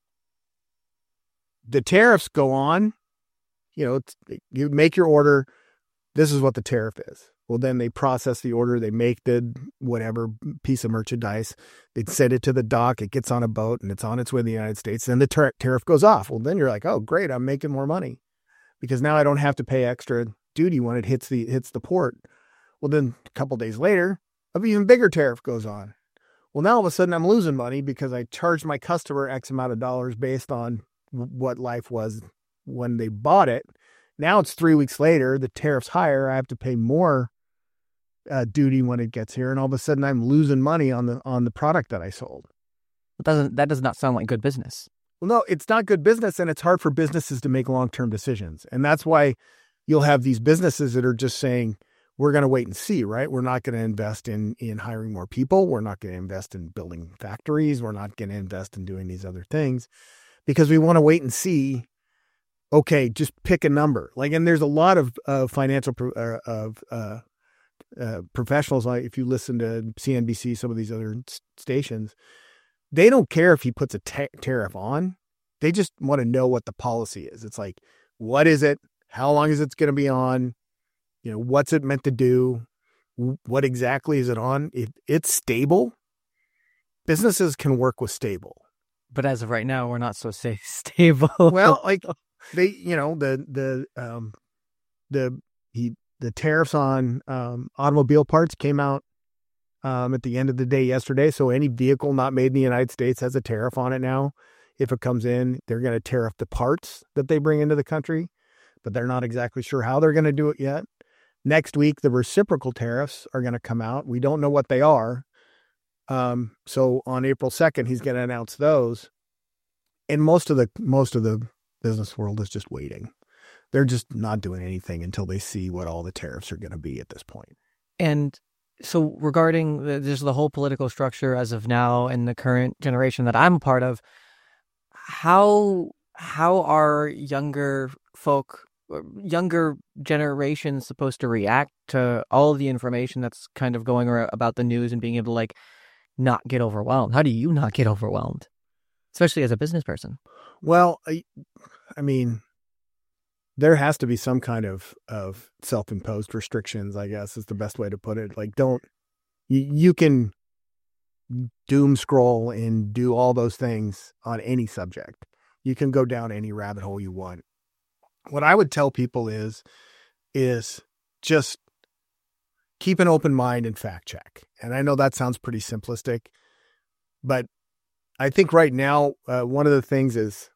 the tariffs go on, you know, it's, you make your order. This is what the tariff is. Well, then they process the order. They make the whatever piece of merchandise. They send it to the dock. It gets on a boat and it's on its way to the United States. Then the tar- tariff goes off. Well, then you're like, oh, great. I'm making more money because now I don't have to pay extra duty when it hits the hits the port. Well, then a couple days later, an even bigger tariff goes on. Well, now all of a sudden I'm losing money because I charged my customer X amount of dollars based on what life was when they bought it. Now it's three weeks later, the tariff's higher. I have to pay more uh, duty when it gets here. And all of a sudden I'm losing money on the, on the product that I sold. It doesn't, that does not sound like good business. Well, no, it's not good business. And it's hard for businesses to make long-term decisions. And that's why you'll have these businesses that are just saying, we're going to wait and see, right? We're not going to invest in, in hiring more people. We're not going to invest in building factories. We're not going to invest in doing these other things because we want to wait and see. Okay, just pick a number. Like, and there's a lot of uh, financial pro- uh, of uh, uh, professionals. Like, if you listen to C N B C, some of these other s- stations, they don't care if he puts a ta- tariff on. They just want to know what the policy is. It's like, what is it? How long is it going to be on? You know, what's it meant to do? What exactly is it on? If it's stable, businesses can work with stable. But as of right now, we're not so say stable. Well, like they, you know, the the um, the he, the tariffs on um, automobile parts came out um, at the end of the day yesterday. So any vehicle not made in the United States has a tariff on it now. If it comes in, they're going to tariff the parts that they bring into the country, but they're not exactly sure how they're going to do it yet. Next week, the reciprocal tariffs are going to come out. We don't know what they are. Um, so on April second, he's going to announce those. And most of the most of the business world is just waiting. They're just not doing anything until they see what all the tariffs are going to be at this point. And so regarding the, just the whole political structure as of now and the current generation that I'm a part of, how how are younger folk, younger generations supposed to react to all of the information that's kind of going around about the news and being able to like not get overwhelmed? How do you not get overwhelmed, especially as a business person? Well, I, I mean, there has to be some kind of, of self-imposed restrictions, I guess is the best way to put it. Like, don't, you, you can doom scroll and do all those things on any subject. You can go down any rabbit hole you want. What I would tell people is, is just keep an open mind and fact check. And I know that sounds pretty simplistic, but I think right now, uh, one of the things is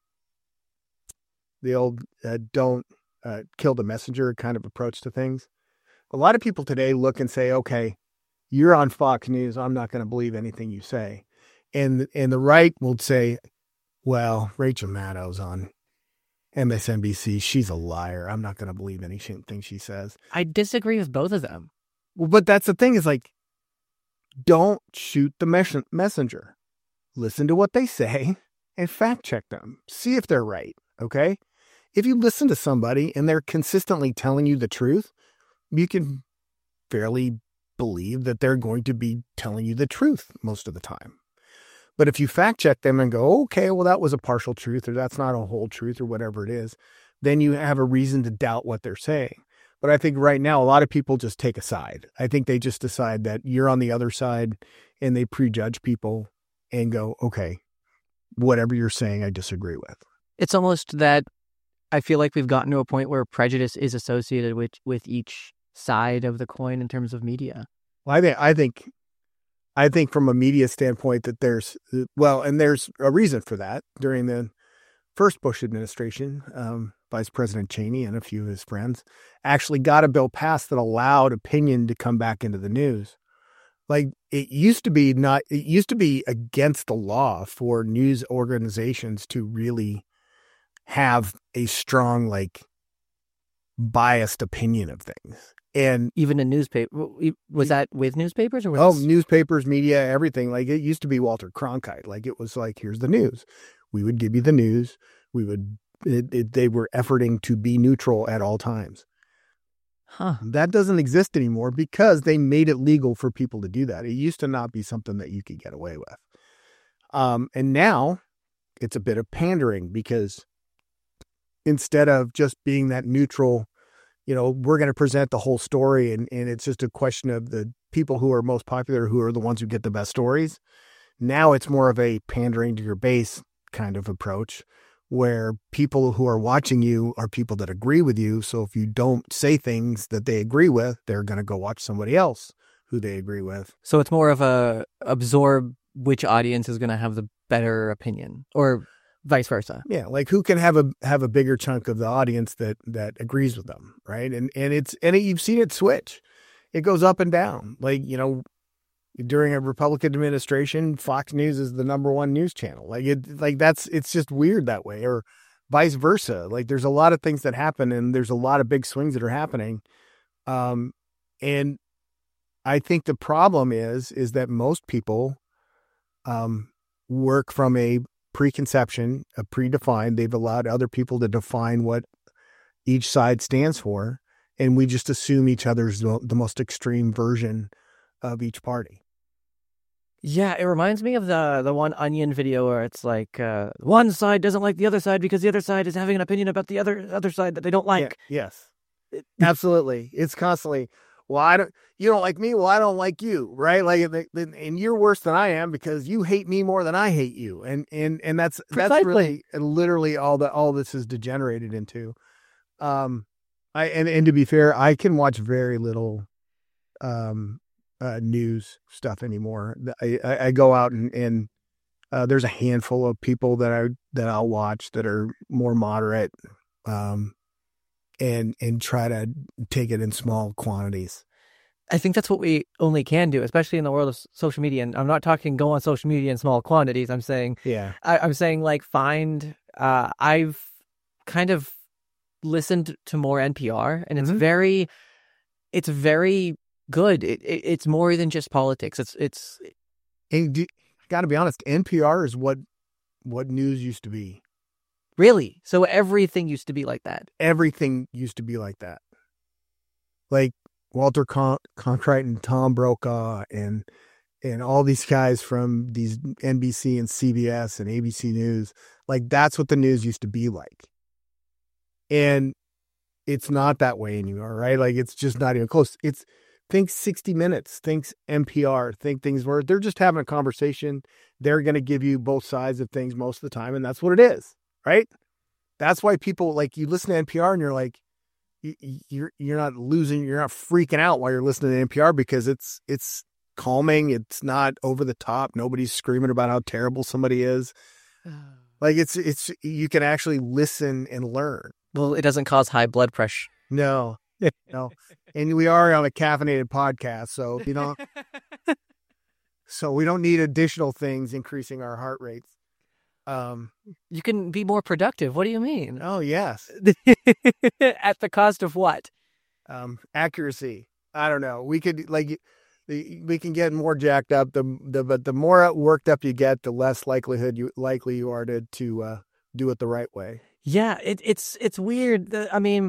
the old uh, don't uh, kill the messenger kind of approach to things. A lot of people today look and say, okay, you're on Fox News. I'm not going to believe anything you say. And, and the right will say, well, Rachel Maddow's on M S N B C. She's a liar. I'm not going to believe anything she says. I disagree with both of them. Well, but that's the thing is like, don't shoot the mes- messenger. Listen to what they say and fact check them. See if they're right. Okay. If you listen to somebody and they're consistently telling you the truth, you can fairly believe that they're going to be telling you the truth most of the time. But if you fact check them and go, okay, well, that was a partial truth, or that's not a whole truth, or whatever it is, then you have a reason to doubt what they're saying. But I think right now, a lot of people just take a side. I think they just decide that you're on the other side and they prejudge people and go, okay, whatever you're saying, I disagree with. It's almost that I feel like we've gotten to a point where prejudice is associated with, with each side of the coin in terms of media. Well, I think, I think, I think from a media standpoint that there's, well, and there's a reason for that. During the first Bush administration, um, Vice President Cheney and a few of his friends actually got a bill passed that allowed opinion to come back into the news. Like it used to be not, it used to be against the law for news organizations to really have a strong, like biased opinion of things. And even in newspaper, was that with newspapers or was oh, newspapers, media, everything. Like it used to be Walter Cronkite. Like it was like, here's the news. We would give you the news. We would, it, it, they were efforting to be neutral at all times. Huh. That doesn't exist anymore because they made it legal for people to do that. It used to not be something that you could get away with. Um, and now it's a bit of pandering because instead of just being that neutral, you know, we're going to present the whole story and, and it's just a question of the people who are most popular, who are the ones who get the best stories. Now it's more of a pandering to your base kind of approach where people who are watching you are people that agree with you. So if you don't say things that they agree with, they're going to go watch somebody else who they agree with. So it's more of a absorb which audience is going to have the better opinion or vice versa. Yeah. Like who can have a, have a bigger chunk of the audience that, that agrees with them. Right. And, and it's, and it, you've seen it switch. It goes up and down. Like, you know, during a Republican administration, Fox News is the number one news channel. Like it, like that's, it's just weird that way, or vice versa. Like there's a lot of things that happen and there's a lot of big swings that are happening. Um, and I think the problem is, is that most people, um, work from a preconception, a predefined, they've allowed other people to define what each side stands for. And we just assume each other's the, the most extreme version of each party. Yeah, it reminds me of the the one Onion video where it's like uh, one side doesn't like the other side because the other side is having an opinion about the other other side that they don't like. Yeah, yes, absolutely. It's constantly, well, I don't, you don't like me. Well, I don't like you, right? Like, and you're worse than I am because you hate me more than I hate you, and and and that's Precisely. that's really literally all that all this is degenerated into. Um, I and and to be fair, I can watch very little, um. Uh, news stuff anymore. I, I, I go out and, and uh, there's a handful of people that I that I'll watch that are more moderate, um, and and try to take it in small quantities. I think that's what we only can do, especially in the world of social media. And I'm not talking go on social media in small quantities. I'm saying, yeah, I, I'm saying like find. Uh, I've kind of listened to more N P R, and it's Mm-hmm. very, it's very. good. It, it it's more than just politics. It's it's. And got to be honest, N P R is what what news used to be. Really? So everything used to be like that. Everything used to be like that. Like Walter Con- Cronkite and Tom Brokaw and and all these guys from these N B C and C B S and A B C News. Like that's what the news used to be like. And it's not that way anymore, right? Like it's just not even close. It's Think sixty minutes, think N P R, think things where they're just having a conversation. They're going to give you both sides of things most of the time. And that's what it is, right? That's why people like you listen to N P R and you're like, you're, you're not losing, you're not freaking out while you're listening to N P R because it's, it's calming. It's not over the top. Nobody's screaming about how terrible somebody is. Like it's, it's, you can actually listen and learn. Well, it doesn't cause high blood pressure. No. No, and we are on a caffeinated podcast, so you know, so we don't need additional things increasing our heart rates. Um, you can be more productive. What do you mean? Oh yes, at the cost of what? Um, accuracy. I don't know. We could like, we can get more jacked up. The the but the more worked up you get, the less likelihood you likely you are to to uh, do it the right way. Yeah, it, it's it's weird. I mean.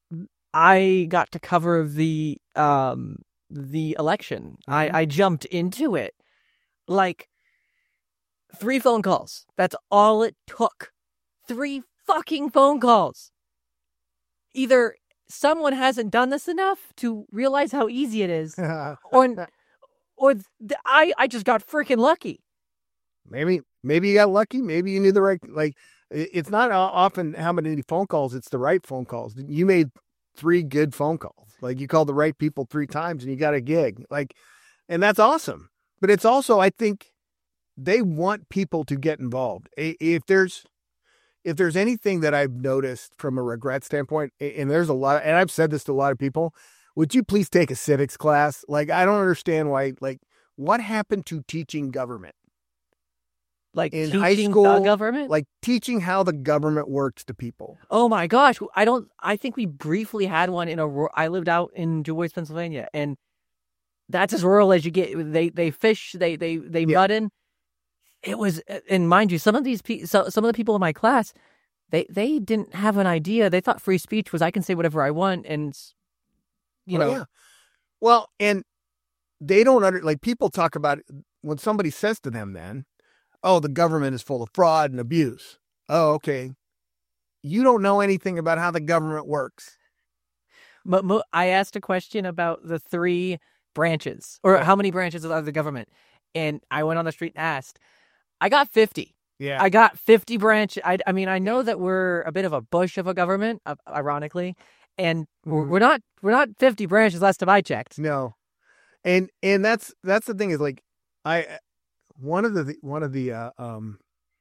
I got to cover the um the election. Mm-hmm. I, I jumped into it. Like three phone calls. That's all it took. Three fucking phone calls. Either someone hasn't done this enough to realize how easy it is, or or th- I I just got freaking lucky. Maybe maybe you got lucky. Maybe you knew the right. Like it's not often how many phone calls. It's the right phone calls. You made three good phone calls. Like you called the right people three times and you got a gig. Like, and that's awesome. But it's also, I think they want people to get involved. If there's, if there's anything that I've noticed from a regret standpoint, and there's a lot, and I've said this to a lot of people, would you please take a civics class? Like, I don't understand why, like what happened to teaching government? Like in teaching high school, the government? Like teaching how the government works to people. Oh my gosh. I don't, I think we briefly had one in a, I lived out in DuBois, Pennsylvania, and that's as rural as you get. They, they fish, they, they, they yeah. mud in. It was, and mind you, some of these people, so, some of the people in my class, they, they didn't have an idea. They thought free speech was, I can say whatever I want. And you Well, know, yeah. Well, and they don't under like people talk about it, when somebody says to them then, oh, the government is full of fraud and abuse. Oh, okay. You don't know anything about how the government works. Mo- mo- I asked a question about the three branches, or Right. how many branches of the government, and I went on the street and asked. I got fifty. Yeah. I got fifty branches. I, I mean, I know that we're a bit of a bush of a government, uh, ironically, and we're, Mhm. we're not we're not fifty branches last time I checked. No. And and that's that's the thing is like I one of the one of the uh, um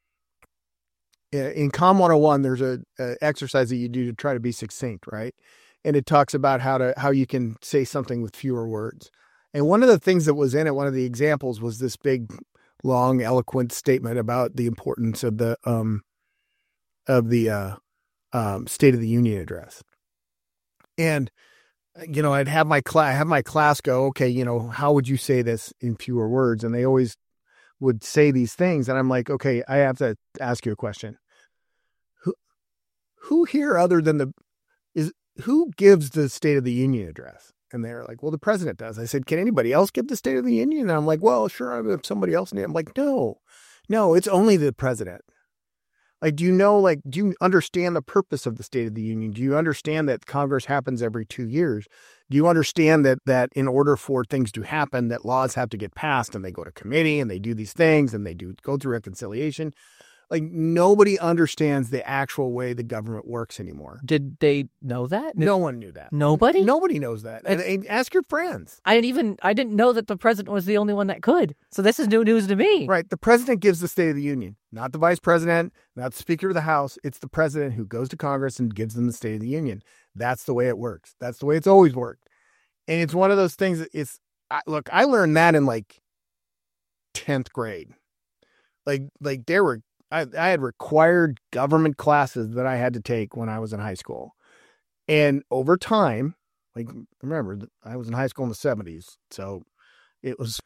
in Com one oh one there's a, a exercise that you do to try to be succinct, right? And it talks about how to how you can say something with fewer words. And one of the things that was in it, one of the examples was this big, long, eloquent statement about the importance of the um of the uh, um, State of the Union address. And you know, I'd have my class have my class go, okay, you know, how would you say this in fewer words? And they always would say these things, and I'm like, okay, I have to ask you a question. Who who here other than the is who gives the State of the Union address? And they're like, well, the president does. I said, can anybody else give the State of the Union? And I'm like, well, sure, if somebody else needs. I'm like, no, no, it's only the president. Like, do you know, like, do you understand the purpose of the State of the Union? Do you understand that Congress happens every two years? Do you understand that that in order for things to happen, that laws have to get passed and they go to committee and they do these things and they do go through reconciliation? Like, nobody understands the actual way the government works anymore. Did they know that? No one knew that. Nobody? Nobody knows that. And, and ask your friends. I didn't even I didn't know that the president was the only one that could. So this is new news to me. Right. The president gives the State of the Union, not the vice president, not the Speaker of the House. It's the president who goes to Congress and gives them the State of the Union. That's the way it works. That's the way it's always worked. And it's one of those things that it's, I, look, I learned that in like tenth grade. Like, like there were, I, I had required government classes that I had to take when I was in high school. And over time, like, remember, I was in high school in the seventies. So it was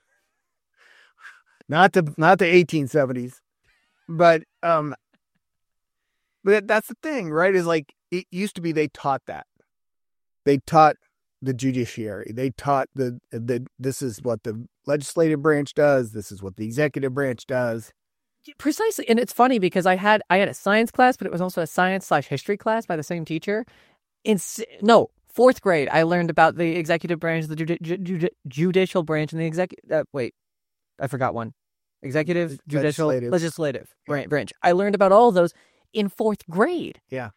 not the, not the eighteen seventies, but, um, but that's the thing, right? Is like, it used to be, they taught that. They taught the judiciary. They taught the, the, this is what the legislative branch does. This is what the executive branch does. Precisely. And it's funny because I had I had a science class, but it was also a science slash history class by the same teacher. In no, fourth grade, I learned about the executive branch, the judi- judi- judicial branch, and the executive. Uh, wait, I forgot one. Executive, judicial, Legislative. legislative bran- branch. I learned about all of those in fourth grade. Yeah.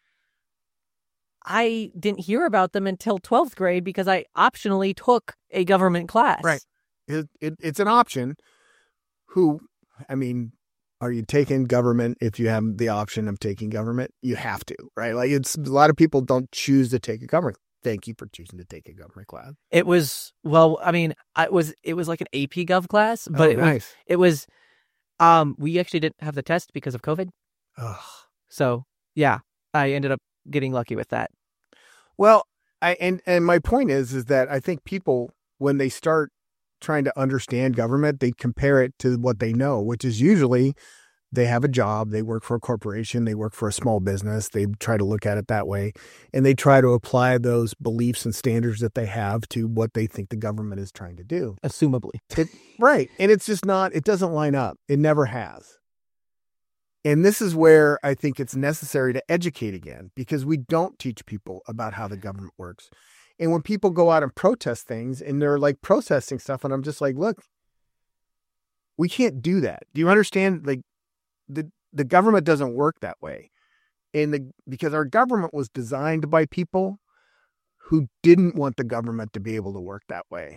I didn't hear about them until twelfth grade because I optionally took a government class. Right. It, it, it's an option. Who, I mean, are you taking government if you have the option of taking government? You have to, right? Like, it's a lot of people don't choose to take a government. Thank you for choosing to take a government class. It was, well, I mean, I was it was like an A P Gov class, but Oh, it was, nice. it was, um, we actually didn't have the test because of COVID. Ugh. So yeah, I ended up getting lucky with that. Well, I and and my point is is that I think people, when they start trying to understand government, they compare it to what they know, which is usually they have a job, they work for a corporation, they work for a small business, they try to look at it that way, and they try to apply those beliefs and standards that they have to what they think the government is trying to do. Assumably. It, right. And it's just not, it doesn't line up. It never has. And this is where I think it's necessary to educate again, because we don't teach people about how the government works. And when people go out and protest things and they're like protesting stuff, and I'm just like, look, we can't do that. Do you understand? Like, the, the government doesn't work that way. And the, because our government was designed by people who didn't want the government to be able to work that way.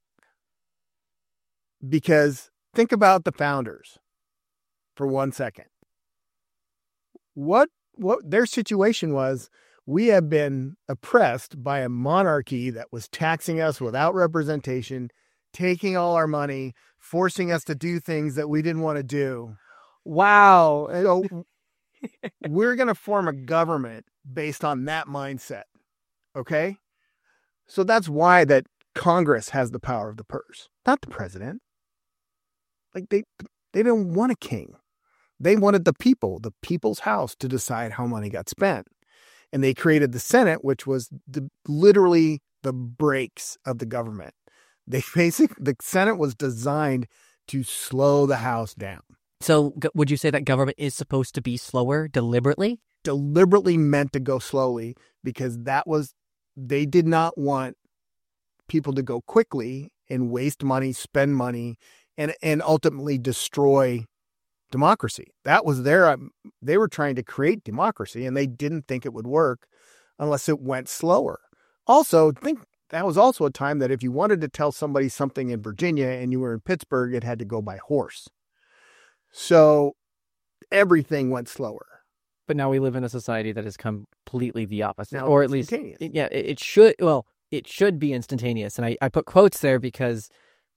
Because think about the founders for one second. What what their situation was, we have been oppressed by a monarchy that was taxing us without representation, taking all our money, forcing us to do things that we didn't want to do. Wow. So we're going to form a government based on that mindset. Okay? So that's why that Congress has the power of the purse, not the president. Like, they they didn't want a king. They wanted the people, the people's house, to decide how money got spent. And they created the Senate, which was the, literally the brakes of the government. They basically, the Senate was designed to slow the House down. So g- would you say that government is supposed to be slower deliberately? Deliberately meant to go slowly because that was, they did not want people to go quickly and waste money, spend money, and, and ultimately destroy democracy. That was their, um, they were trying to create democracy and they didn't think it would work unless it went slower. Also, think that was also a time that if you wanted to tell somebody something in Virginia and you were in Pittsburgh, it had to go by horse. So everything went slower. But now we live in a society that is completely the opposite, Now, or at least, yeah, it, it should. Well, it should be instantaneous, and I, I put quotes there because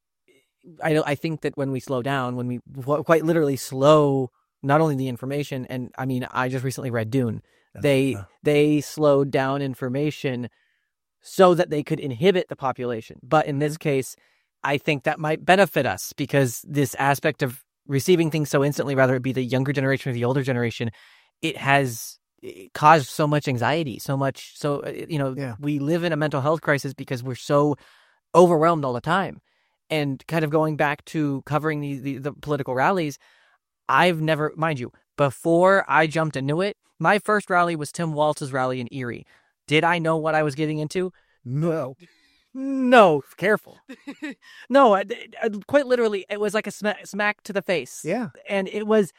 I don't. I think that when we slow down, when we quite literally slow, not only the information, and I mean, I just recently read Dune. They uh, they slowed down information so that they could inhibit the population. But in this case, I think that might benefit us because this aspect of receiving things so instantly, whether it be the younger generation or the older generation, it has caused so much anxiety, so much. So, you know, yeah. we live in a mental health crisis because we're so overwhelmed all the time. And kind of going back to covering the, the, the political rallies, I've never, mind you, before I jumped into it, my first rally was Tim Walz's rally in Erie. Did I know what I was getting into? No. No, careful. no, I, I, quite literally, it was like a smack, smack to the face. Yeah. And it was,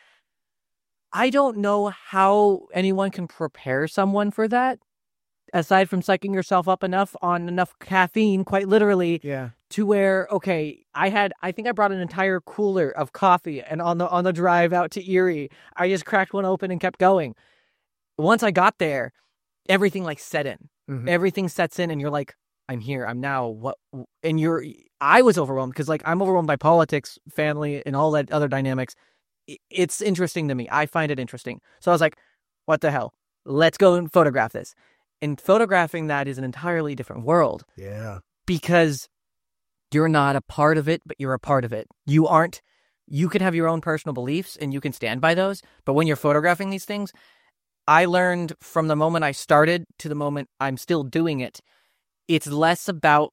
I don't know how anyone can prepare someone for that, aside from psyching yourself up enough on enough caffeine, quite literally, yeah. to where, okay, I had, I think I brought an entire cooler of coffee, and on the on the drive out to Erie, I just cracked one open and kept going. Once I got there, everything like set in. Mm-hmm. Everything sets in, and you're like, I'm here. I'm now what? And you're, I was overwhelmed because like I'm overwhelmed by politics, family, and all that other dynamics. It's interesting to me. I find it interesting. So I was like, what the hell? Let's go and photograph this. And photographing that is an entirely different world. Yeah. Because you're not a part of it, but you're a part of it. You aren't, you can have your own personal beliefs and you can stand by those. But when you're photographing these things, I learned from the moment I started to the moment I'm still doing it, it's less about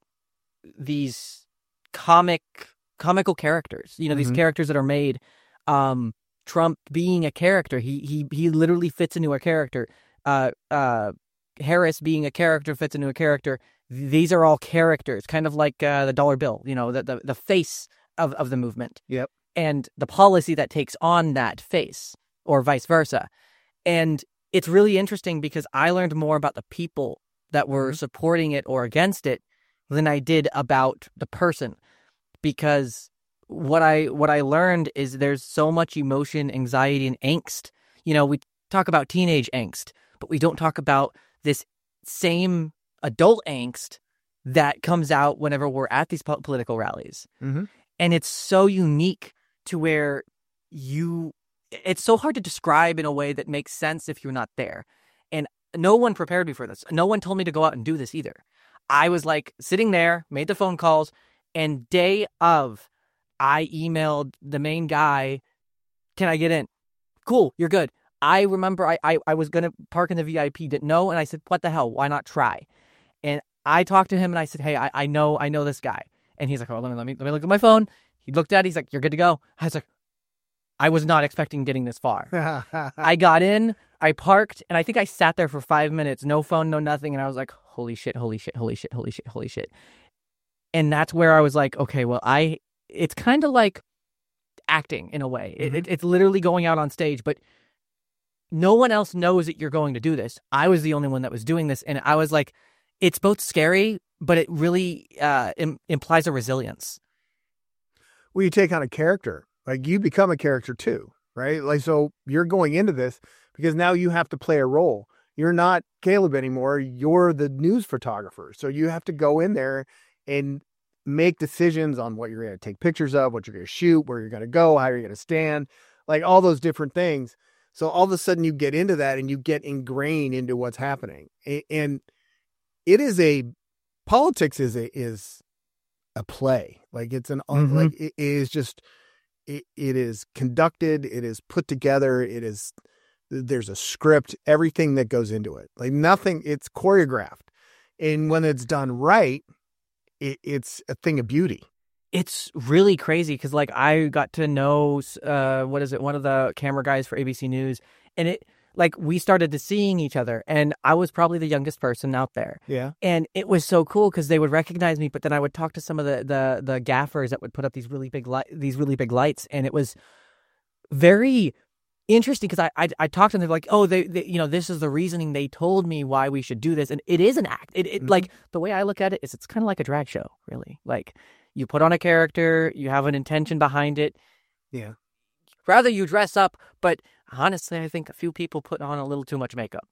these comic, comical characters, you know, mm-hmm. these characters that are made. Um, Trump being a character, he he he literally fits into a character. Uh, uh, Harris being a character fits into a character. These are all characters, kind of like uh, the dollar bill, you know, the, the the face of, of the movement. Yep. And the policy that takes on that face, or vice versa. And it's really interesting because I learned more about the people that were mm-hmm. supporting it or against it than I did about the person. Because what I what I learned is there's so much emotion, anxiety, and angst. You know, we talk about teenage angst, but we don't talk about this same adult angst that comes out whenever we're at these po- political rallies. Mm-hmm. And it's so unique to where you, it's so hard to describe in a way that makes sense if you're not there. And no one prepared me for this. No one told me to go out and do this either. I was like sitting there, made the phone calls, and day of, I emailed the main guy, can I get in? Cool, you're good. I remember I, I, I was going to park in the V I P, didn't know, and I said, what the hell, why not try? And I talked to him and I said, hey, I, I know I know this guy. And he's like, oh, let me, let me let me look at my phone. He looked at it, he's like, you're good to go. I was like, I was not expecting getting this far. I got in, I parked, and I think I sat there for five minutes, no phone, no nothing, and I was like, holy shit, holy shit, holy shit, holy shit, holy shit. And that's where I was like, okay, well, I, it's kind of like acting in a way. Mm-hmm. It, it, it's literally going out on stage, but no one else knows that you're going to do this. I was the only one that was doing this, and I was like, it's both scary, but it really uh, im- implies a resilience. Well, you take on a character. Like, you become a character too, right? Like, so you're going into this because now you have to play a role. You're not Caleb anymore. You're the news photographer. So you have to go in there and make decisions on what you're going to take pictures of, what you're going to shoot, where you're going to go, how you're going to stand, like all those different things. So all of a sudden you get into that and you get ingrained into what's happening. And it is a, politics is a, is a play. Like it's an, mm-hmm. like it is just, it, it is conducted. It is put together. It is, there's a script, everything that goes into it. Like nothing, it's choreographed. And when it's done right, it, it's a thing of beauty. It's really crazy because, like, I got to know, uh, what is it, one of the camera guys for A B C News, and it, like, we started to seeing each other, and I was probably the youngest person out there. Yeah. And it was so cool because they would recognize me, but then I would talk to some of the the, the gaffers that would put up these really big light, these really big lights, and it was very interesting because I, I I talked to them, they're like, oh, they, they you know, this is the reasoning they told me why we should do this, and it is an act. It, it mm-hmm. Like, the way I look at it is it's kind of like a drag show, really. Like, you put on a character, you have an intention behind it. Yeah. Rather you dress up, but honestly, I think a few people put on a little too much makeup.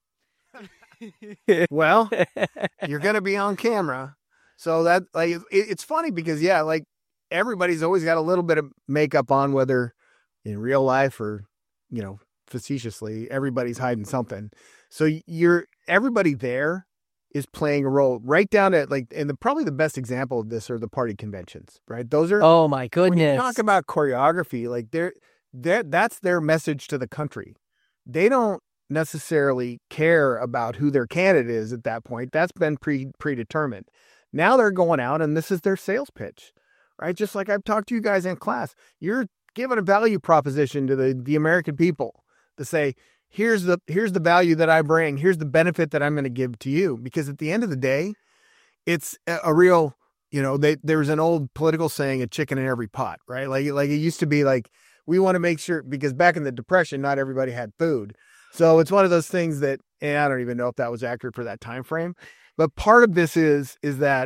Well, you're going to be on camera. So that, like, it, it's funny because, yeah, like, everybody's always got a little bit of makeup on, whether in real life or, you know, facetiously, everybody's hiding something. So you're, everybody there is playing a role, right down at, like, and the, probably the best example of this are the party conventions, right? Those are, oh my goodness. When you talk about choreography, like, they're, they're, that's their message to the country. They don't necessarily care about who their candidate is at that point. That's been pre predetermined. Now they're going out and this is their sales pitch, right? Just like I've talked to you guys in class, you're giving a value proposition to the, the American people to say, here's the, here's the value that I bring. Here's the benefit that I'm going to give to you. Because at the end of the day, it's a, a real, you know, they, there's an old political saying, a chicken in every pot, right? Like, like it used to be like, we want to make sure, because back in the Depression, not everybody had food. So it's one of those things that, and I don't even know if that was accurate for that time frame. But part of this is, is that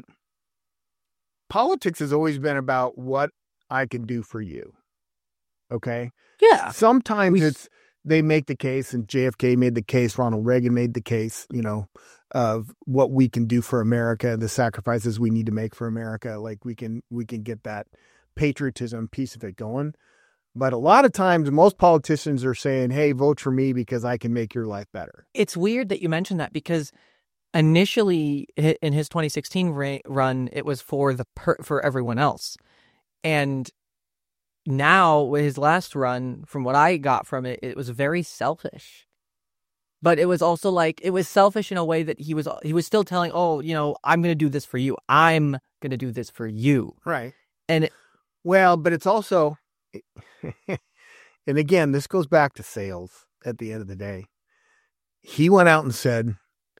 politics has always been about what I can do for you. Okay. Yeah. Sometimes we... it's, they make the case, and J F K made the case, Ronald Reagan made the case, you know, of what we can do for America, the sacrifices we need to make for America. Like we can, we can get that patriotism piece of it going. But a lot of times, most politicians are saying, hey, vote for me because I can make your life better. It's weird that you mentioned that because initially in his twenty sixteen ra- run, it was for the per- for everyone else. And now with his last run, from what I got from it, it was very selfish. But it was also like, it was selfish in a way that he was he was still telling, oh, you know, I'm going to do this for you. I'm going to do this for you. Right. And it, well, but it's also, and again, this goes back to sales at the end of the day. He went out and said,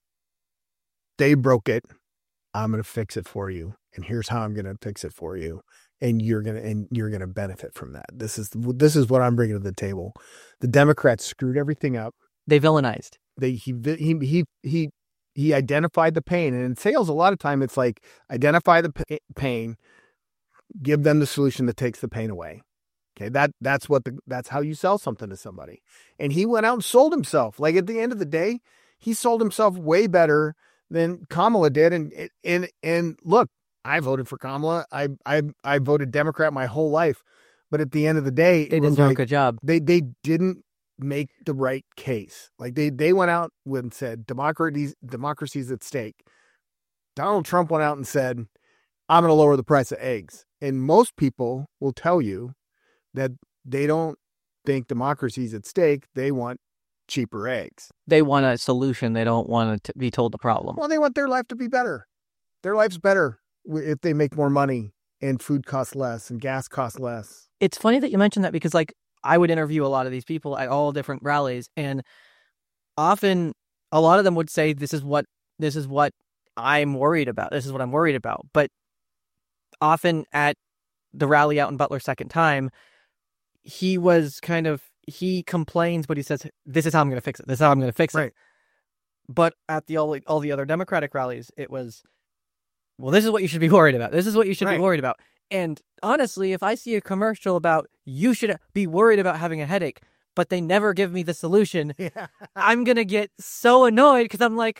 they broke it. I'm going to fix it for you. And here's how I'm going to fix it for you. And you're going to, and you're going to benefit from that. This is, this is what I'm bringing to the table. The Democrats screwed everything up. They villainized. They, he, he, he, he, he identified the pain. And in sales, a lot of time, it's like, identify the p- pain, give them the solution that takes the pain away. Okay. That, that's what the, that's how you sell something to somebody. And he went out and sold himself. Like at the end of the day, he sold himself way better than Kamala did. And, and, and look, I voted for Kamala. I, I, I voted Democrat my whole life. But at the end of the day, they didn't do like, a good job. They, they didn't make the right case. Like they, they went out and said, democracy, democracy's at stake. Donald Trump went out and said, I'm going to lower the price of eggs. And most people will tell you that they don't think democracy's at stake. They want cheaper eggs. They want a solution. They don't want to be told the problem. Well, they want their life to be better. Their life's better if they make more money and food costs less and gas costs less. It's funny that you mentioned that because, like, I would interview a lot of these people at all different rallies, and often a lot of them would say, this is what, this is what I'm worried about. This is what I'm worried about. But often at the rally out in Butler second time, he was kind of, he complains, but he says, this is how I'm going to fix it. This is how I'm going to fix right. it. But at the all, all the other Democratic rallies, it was, well, this is what you should be worried about. This is what you should right. be worried about. And honestly, if I see a commercial about you should be worried about having a headache, but they never give me the solution, yeah. I'm going to get so annoyed because I'm like,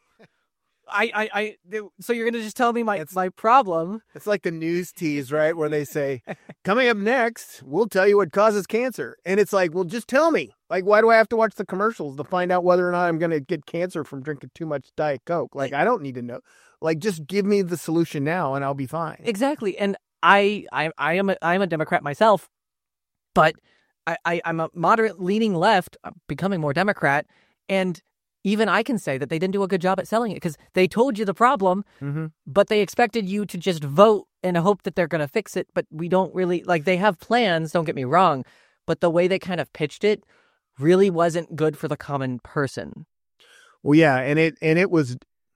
I, I, I, so you're going to just tell me my, it's, my problem. It's like the news tease, right? Where they say, coming up next, we'll tell you what causes cancer. And it's like, well, just tell me. Like, why do I have to watch the commercials to find out whether or not I'm going to get cancer from drinking too much Diet Coke? Like, I don't need to know. Like, just give me the solution now and I'll be fine. Exactly. And I, I, I am a, I am a Democrat myself, but I, I, I'm a moderate leaning left, I'm becoming more Democrat. And even I can say that they didn't do a good job at selling it because they told you the problem, Mm-hmm. but they expected you to just vote and hope that they're going to fix it. But we don't really, like, they have plans, don't get me wrong, but the way they kind of pitched it really wasn't good for the common person. Well, yeah, and it and it was,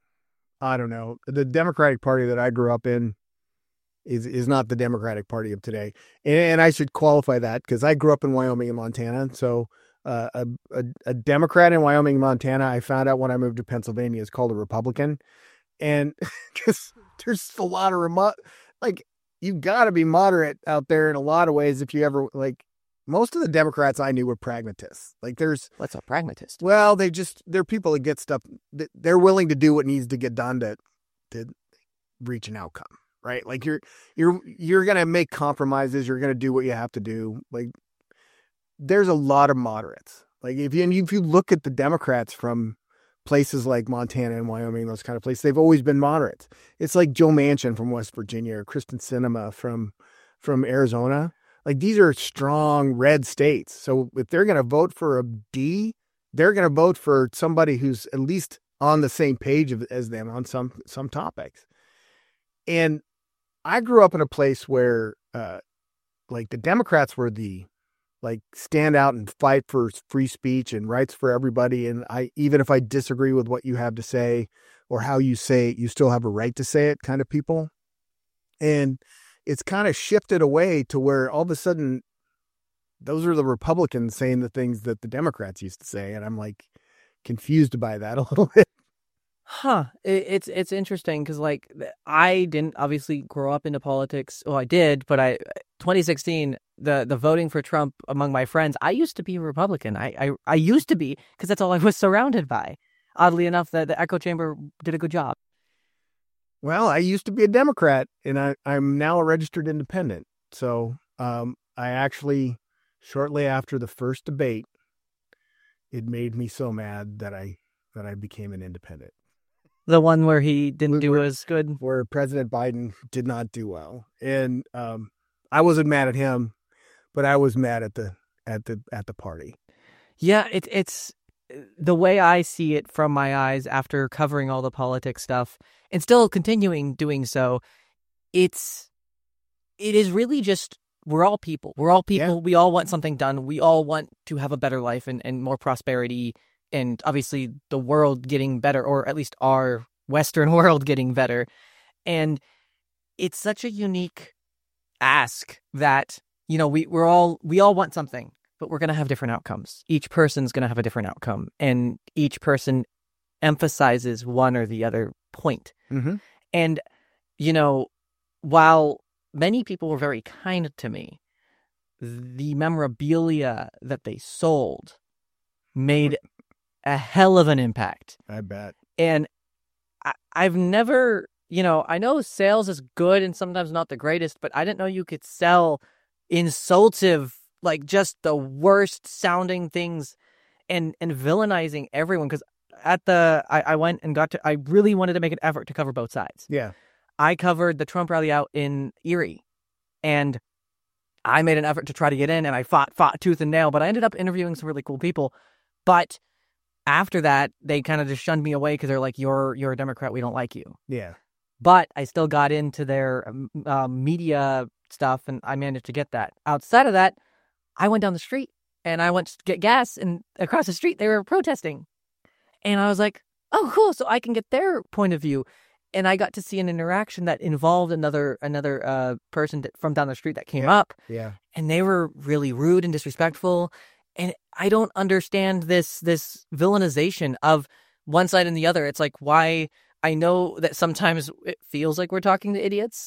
I don't know, the Democratic Party that I grew up in is is not the Democratic Party of today, and, and I should qualify that because I grew up in Wyoming and Montana, so uh, a, a a Democrat in Wyoming and Montana, I found out when I moved to Pennsylvania, is called a Republican, and just there's a lot of remote, like you got to be moderate out there in a lot of ways if you ever like. Most of the Democrats I knew were pragmatists. Like there's, What's a pragmatist? well, they just, they're people that get stuff, they're willing to do what needs to get done to, to reach an outcome, right? Like you're, you're, you're going to make compromises. You're going to do what you have to do. Like there's a lot of moderates. Like if you, and if you look at the Democrats from places like Montana and Wyoming, those kind of places, they've always been moderates. It's like Joe Manchin from West Virginia or Kristen Sinema from, from Arizona. Like these are strong red states. So if they're going to vote for a D, they're going to vote for somebody who's at least on the same page of, as them on some, some topics. And I grew up in a place where, uh, like the Democrats were the, like stand out and fight for free speech and rights for everybody. And I, even if I disagree with what you have to say or how you say it, you still have a right to say it kind of people. And it's kind of shifted away to where all of a sudden those are the Republicans saying the things that the Democrats used to say. And I'm like confused by that a little bit. Huh. It, it's it's interesting because, like, I didn't obviously grow up into politics. Well, I did, but I twenty sixteen, the, the voting for Trump among my friends, I used to be a Republican. I, I, I used to be because that's all I was surrounded by. Oddly enough, the, the echo chamber did a good job. Well, I used to be a Democrat and I, I'm now a registered independent. So um, I actually, shortly after the first debate, it made me so mad that I that I became an independent. The one where he didn't do Where- as good. Where President Biden did not do well. And um, I wasn't mad at him, but I was mad at the at the at the party. Yeah, it, it's the way I see it from my eyes after covering all the politics stuff and still continuing doing so. It's it is really just we're all people. We're all people. Yeah. We all want something done. We all want to have a better life and, and more prosperity and obviously the world getting better, or at least our Western world getting better. And it's such a unique ask that, you know, we, we're all we all want something, but we're going to have different outcomes. Each person's going to have a different outcome, and each person emphasizes one or the other point. Mm-hmm. And, you know, while many people were very kind to me, the memorabilia that they sold made a hell of an impact. I bet. And I, I've never, you know, I know sales is good and sometimes not the greatest, but I didn't know you could sell insultive, like just the worst sounding things and, and villainizing everyone. Because at the, I, I went and got to, I really wanted to make an effort to cover both sides. Yeah. I covered the Trump rally out in Erie, and I made an effort to try to get in, and I fought, fought tooth and nail, but I ended up interviewing some really cool people. But after that, they kind of just shunned me away because they're like, you're you're a Democrat, we don't like you. Yeah. But I still got into their um, uh, media stuff, and I managed to get that. Outside of that, I went down the street, and I went to get gas, and across the street, they were protesting. And I was like, oh, cool, so I can get their point of view. And I got to see an interaction that involved another another uh, person that, from down the street that came Yeah. up, Yeah. and they were really rude and disrespectful. And I don't understand this this villainization of one side and the other. It's like, why? I know that sometimes it feels like we're talking to idiots,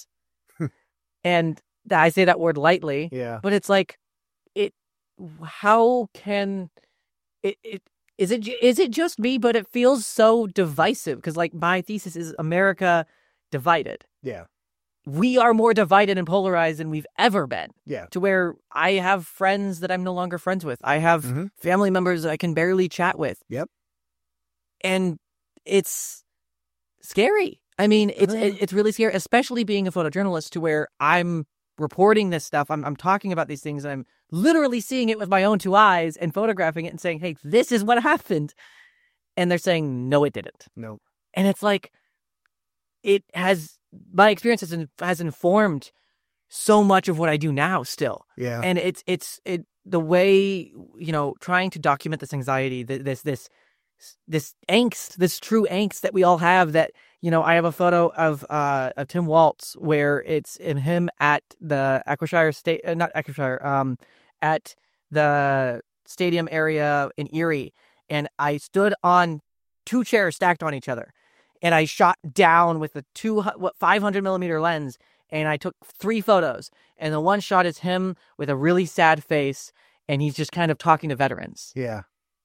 and I say that word lightly. Yeah. But it's like, it. How can it? It is it is it just me? But it feels so divisive because, like, my thesis is America divided. Yeah. We are more divided and polarized than we've ever been. Yeah. To where I have friends that I'm no longer friends with. I have Mhm. family members that I can barely chat with. Yep. And it's scary. I mean, it's Yeah. it, it's really scary, especially being a photojournalist, to where I'm reporting this stuff. I'm I'm talking about these things. And I'm literally seeing it with my own two eyes and photographing it and saying, hey, this is what happened. And they're saying, no, it didn't. No. And it's like, it has, my experience has, has informed so much of what I do now still. Yeah. And it's, it's, it, the way, you know, trying to document this anxiety, this, this, this angst, this true angst that we all have that, you know, I have a photo of, uh, of Tim Waltz where it's him at the Ayrshire State, uh, not Ayrshire, um, at the stadium area in Erie. And I stood on two chairs stacked on each other. And I shot down with a two, what, five hundred millimeter lens. And I took three photos. And the one shot is him with a really sad face. And he's just kind of talking to veterans. Yeah.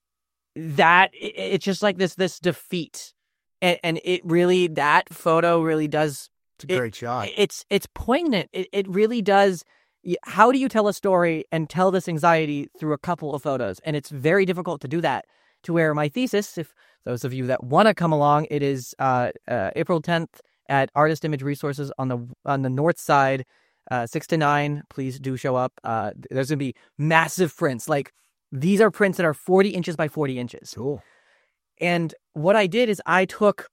That, it, it's just like this, this defeat. And, and it really, that photo really does. It's a it, great shot. It's, it's poignant. It, it really does. How do you tell a story and tell this anxiety through a couple of photos? And it's very difficult to do that. To where my thesis, if those of you that want to come along, it is uh, uh, April tenth at Artist Image Resources on the on the north side, uh, six to nine. Please do show up. Uh, there's going to be massive prints. Like, these are prints that are forty inches by forty inches. Cool. And what I did is I took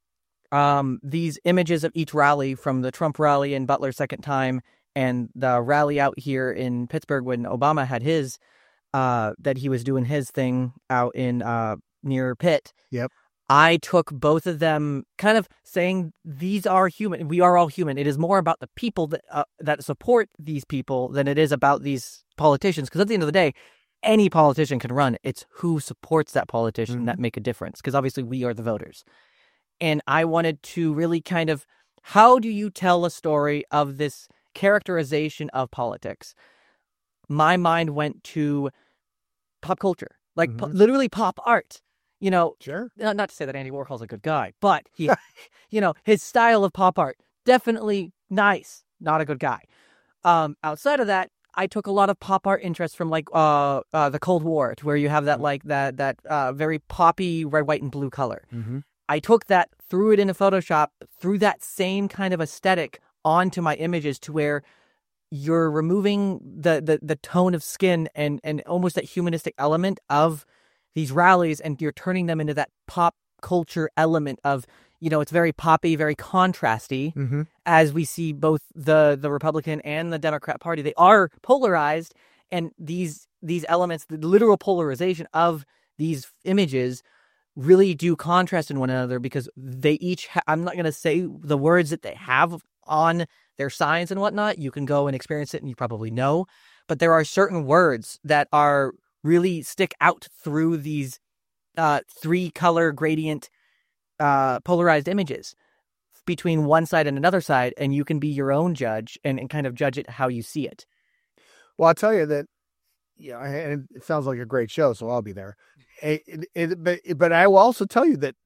um, these images of each rally from the Trump rally in Butler's second time and the rally out here in Pittsburgh when Obama had his, uh, that he was doing his thing out in uh, near Pitt. Yep. I took both of them kind of saying these are human. We are all human. It is more about the people that uh, that support these people than it is about these politicians. Because at the end of the day, any politician can run. It's who supports that politician Mm-hmm. that make a difference. Because obviously we are the voters. And I wanted to really kind of, how do you tell a story of this characterization of politics? My mind went to pop culture, like po- Mhm. literally pop art. You know, Sure. uh, not to say that Andy Warhol's a good guy, but he, you know, his style of pop art, definitely nice, not a good guy. Um, outside of that, I took a lot of pop art interest from like uh, uh, the Cold War, to where you have that like that that uh, very poppy red, white, and blue color. Mm-hmm. I took that, threw it into Photoshop, threw that same kind of aesthetic onto my images, to where you're removing the, the, the tone of skin and, and almost that humanistic element of these rallies, and you're turning them into that pop culture element of, you know, it's very poppy, very contrasty, Mm-hmm. as we see both the, the Republican and the Democrat Party. They are polarized, and these these elements, the literal polarization of these images really do contrast in one another, because they each, ha- I'm not going to say the words that they have on their signs and whatnot. You can go and experience it and you probably know, but there are certain words that are really stick out through these uh, three color gradient uh, polarized images between one side and another side, and you can be your own judge and, and kind of judge it how you see it. Well, I'll tell you that, yeah, and it sounds like a great show, so I'll be there. It, it, it, but, but I will also tell you that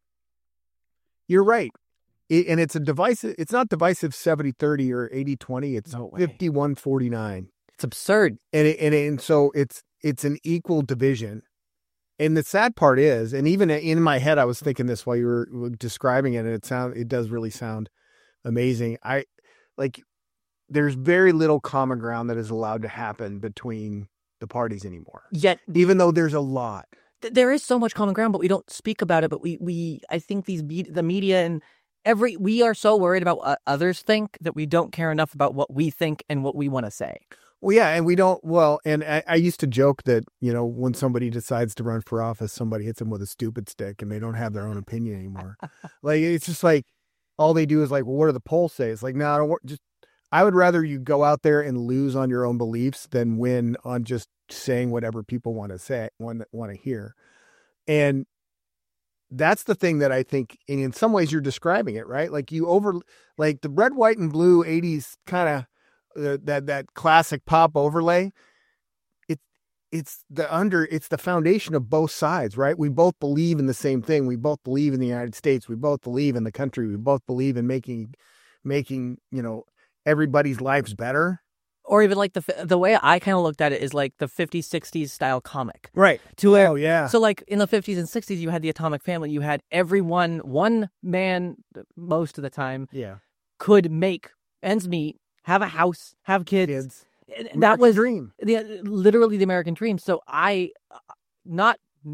you're right. It, and it's a divisive, it's not divisive seventy thirty or eighty twenty. It's No way. fifty-one forty-nine. It's absurd. And, it, and, it, and so it's, it's an equal division. And the sad part is, and even in my head, I was thinking this while you were describing it, and it sound, it does really sound amazing. I like, there's very little common ground that is allowed to happen between the parties anymore, Yet even though there's a lot. th- there is so much common ground, but we don't speak about it. But we, we I think these me- the media and every we are so worried about what others think that we don't care enough about what we think and what we want to say. Well, yeah, and we don't, well, and I, I used to joke that, you know, when somebody decides to run for office, somebody hits them with a stupid stick and they don't have their own opinion anymore. Like, it's just like, all they do is like, well, what do the polls say? It's like, no, I don't want, just, I would rather you go out there and lose on your own beliefs than win on just saying whatever people want to say, want, want to hear. And that's the thing that I think, and in some ways you're describing it, right? Like you over, like the red, white, and blue eighties kind of, Uh, that that classic pop overlay, it's it's the under it's the foundation of both sides, right? We both believe in the same thing. We both believe in the United States. We both believe in the country. We both believe in making making you know everybody's lives better. Or even like the f- the way I kind of looked at it is like the fifties, sixties style comic. Right. To where, Oh yeah. so like in the fifties and sixties, you had the Atomic Family. You had everyone, one man, most of the time, yeah. could make ends meet, have a house, have kids. Kids. And that was dream. the literally the American dream. So I, uh, not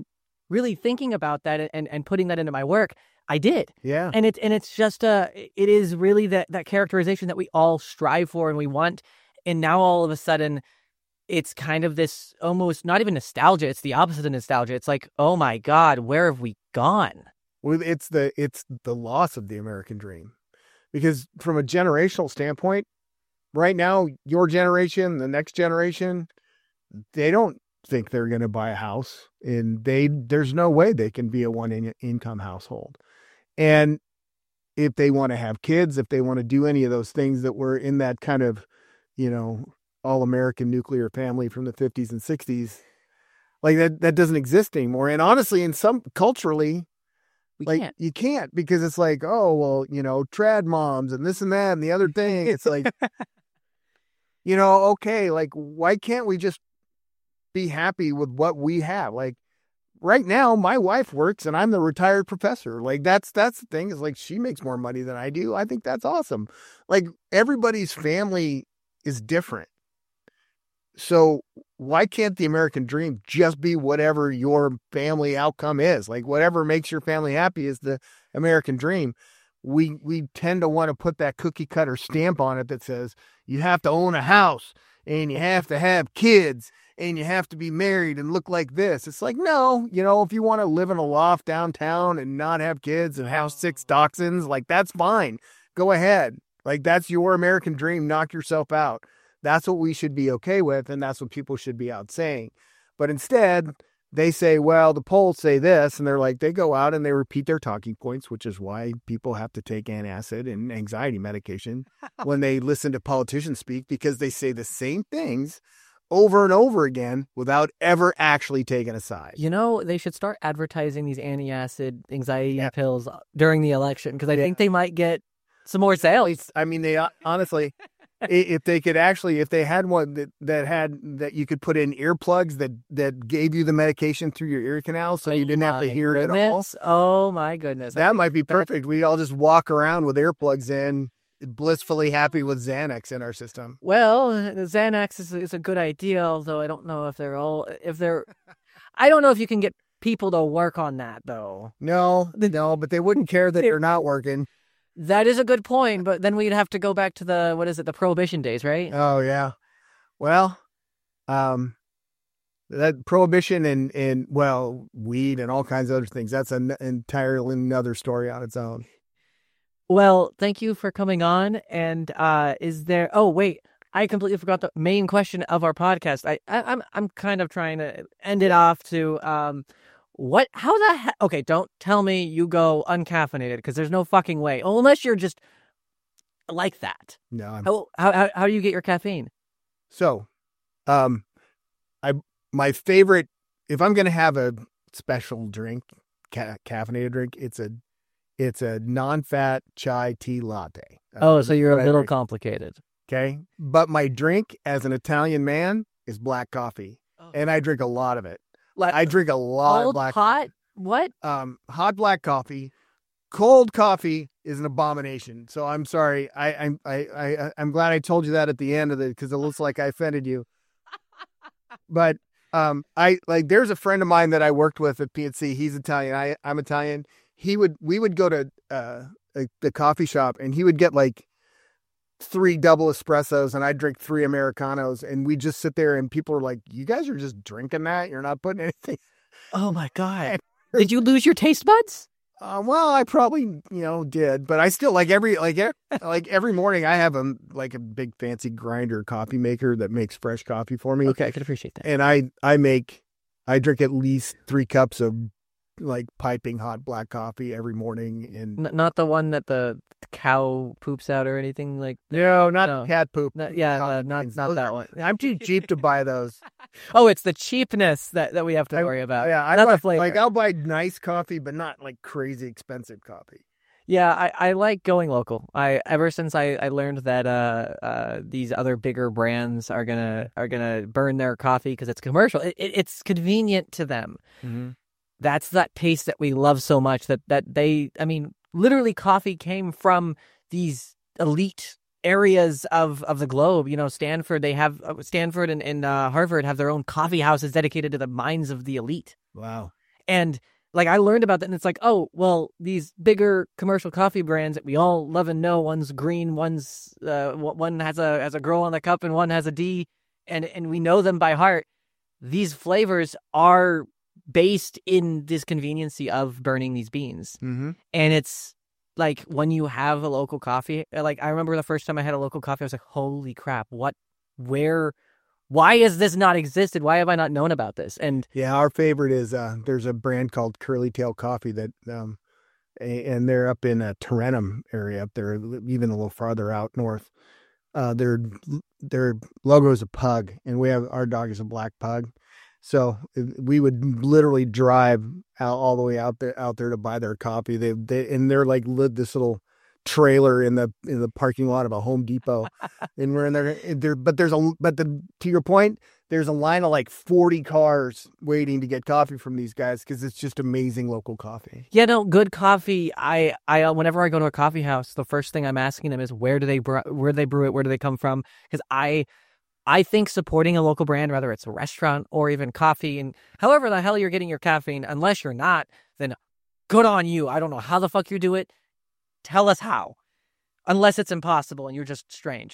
really thinking about that and, and putting that into my work, I did. Yeah. And it's and it's just uh it is really that that characterization that we all strive for and we want. And now all of a sudden it's kind of this almost not even nostalgia, it's the opposite of nostalgia. It's like, oh my God, where have we gone? Well, it's the it's the loss of the American dream. Because from a generational standpoint, right now, your generation, the next generation, they don't think they're going to buy a house, and they there's no way they can be a one in, income household. And if they want to have kids, if they want to do any of those things that were in that kind of, you know, all-American nuclear family from the fifties and sixties, like that, that doesn't exist anymore. And honestly, in some culturally, We like can't. you can't, because it's like, oh, well, you know, trad moms and this and that and the other thing. It's like, you know, okay, like, why can't we just be happy with what we have? Like right now, my wife works and I'm the retired professor. Like that's, that's the thing, is like, she makes more money than I do. I think that's awesome. Like everybody's family is different. So why can't the American dream just be whatever your family outcome is? Like whatever makes your family happy is the American dream. We we tend to want to put that cookie cutter stamp on it that says you have to own a house and you have to have kids and you have to be married and look like this. It's like, no, you know, if you want to live in a loft downtown and not have kids and have six dachshunds, like that's fine. Go ahead. Like that's your American dream. Knock yourself out. That's what we should be okay with, and that's what people should be out saying. But instead, they say, well, the polls say this, and they're like, they go out and they repeat their talking points, which is why people have to take antacid and anxiety medication when they listen to politicians speak, because they say the same things over and over again without ever actually taking a side. You know, they should start advertising these anti-acid anxiety Yeah. pills during the election, because I Yeah. think they might get some more sales. I mean, they honestly, i- if they could actually, if they had one that, that had, that you could put in earplugs that, that gave you the medication through your ear canal so you didn't have to My hear it at all. goodness. Oh my goodness. That might be perfect. We all just walk around with earplugs in, blissfully happy with Xanax in our system. Well, the Xanax is, is a good idea, although I don't know if they're all, if they're, I don't know if you can get people to work on that, though. No, no, but they wouldn't care that they're not working. That is a good point, but then we'd have to go back to the, what is it, the Prohibition days, right? Oh, yeah. Well, um, that prohibition and, and, well, weed and all kinds of other things, that's an entirely another story on its own. Well, thank you for coming on. And uh, is there, oh, wait, I completely forgot the main question of our podcast. I, I I'm I'm kind of trying to end it off to, um, what, how the heck, okay, don't tell me you go uncaffeinated, because there's no fucking way, unless you're just like that. No, I'm How, how, how, how do you get your caffeine? So, um, I my favorite, if I'm gonna have a special drink, ca- caffeinated drink, it's a it's a non-fat chai tea latte. Oh, so you're what a I little drink. complicated. Okay, but my drink as an Italian man is black coffee, and I drink a lot of it. Like, I drink a lot of cold, black hot, what? um hot black coffee. Cold coffee is an abomination. So I'm sorry. I I'm I, I I'm glad I told you that at the end of it, because it looks like I offended you. But um I like there's a friend of mine that I worked with at P N C. He's Italian. I I'm Italian. He would we would go to uh a, the coffee shop, and he would get like three double espressos and I'd drink three Americanos, and we just sit there and people are like, you guys are just drinking that? You're not putting anything. Oh my God. Did you lose your taste buds? Uh, well, I probably, you know, did, but I still like every, like, e- like every morning I have a, like a big fancy grinder coffee maker that makes fresh coffee for me. Okay, I can appreciate that. And I, I make, I drink at least three cups of like piping hot black coffee every morning. And N- not the one that the cow poops out or anything like. no, not No. cat poop. Not, yeah, Coffee uh, not beans. not Those that are- one. I'm too cheap to buy those. Oh, it's the cheapness that, that we have to I- worry about. Yeah, I not buy, the flavor. like I'll buy nice coffee, but not like crazy expensive coffee. Yeah, I, I like going local. I ever since I, I learned that uh, uh these other bigger brands are gonna are gonna burn their coffee because it's commercial. It, it, it's convenient to them. Mm-hmm. That's that taste that we love so much. That that they, I mean, literally, coffee came from these elite areas of, of the globe. You know, Stanford. They have uh, Stanford and, and uh, Harvard have their own coffee houses dedicated to the minds of the elite. Wow. And like I learned about that, and it's like, oh, well, these bigger commercial coffee brands that we all love and know, one's green, one's uh, one has a has a girl on the cup, and one has a D, and and we know them by heart. These flavors are based in this conveniency of burning these beans, Mm-hmm. and it's like when you have a local coffee. Like I remember the first time I had a local coffee, I was like, holy crap, what, where. Why has this not existed? Why have I not known about this? And yeah, our favorite is uh, there's a brand called Curly Tail Coffee that, um, and they're up in a Tarentum area up there, even a little farther out north. Uh, their their logo is a pug, and we have our dog is a black pug, so we would literally drive out all the way out there out there to buy their coffee. They they and they're like lived this little trailer in the in the parking lot of a Home Depot, and we're in there. There, but there's a but the to your point, there's a line of like forty cars waiting to get coffee from these guys because it's just amazing local coffee. yeah, no, good coffee. I I uh, whenever I go to a coffee house, the first thing I'm asking them is where do they brew, where do they brew it, where do they come from? Because I I think supporting a local brand, whether it's a restaurant or even coffee, and however the hell you're getting your caffeine, unless you're not, then good on you. I don't know how the fuck you do it. Tell us how, unless it's impossible and you're just strange.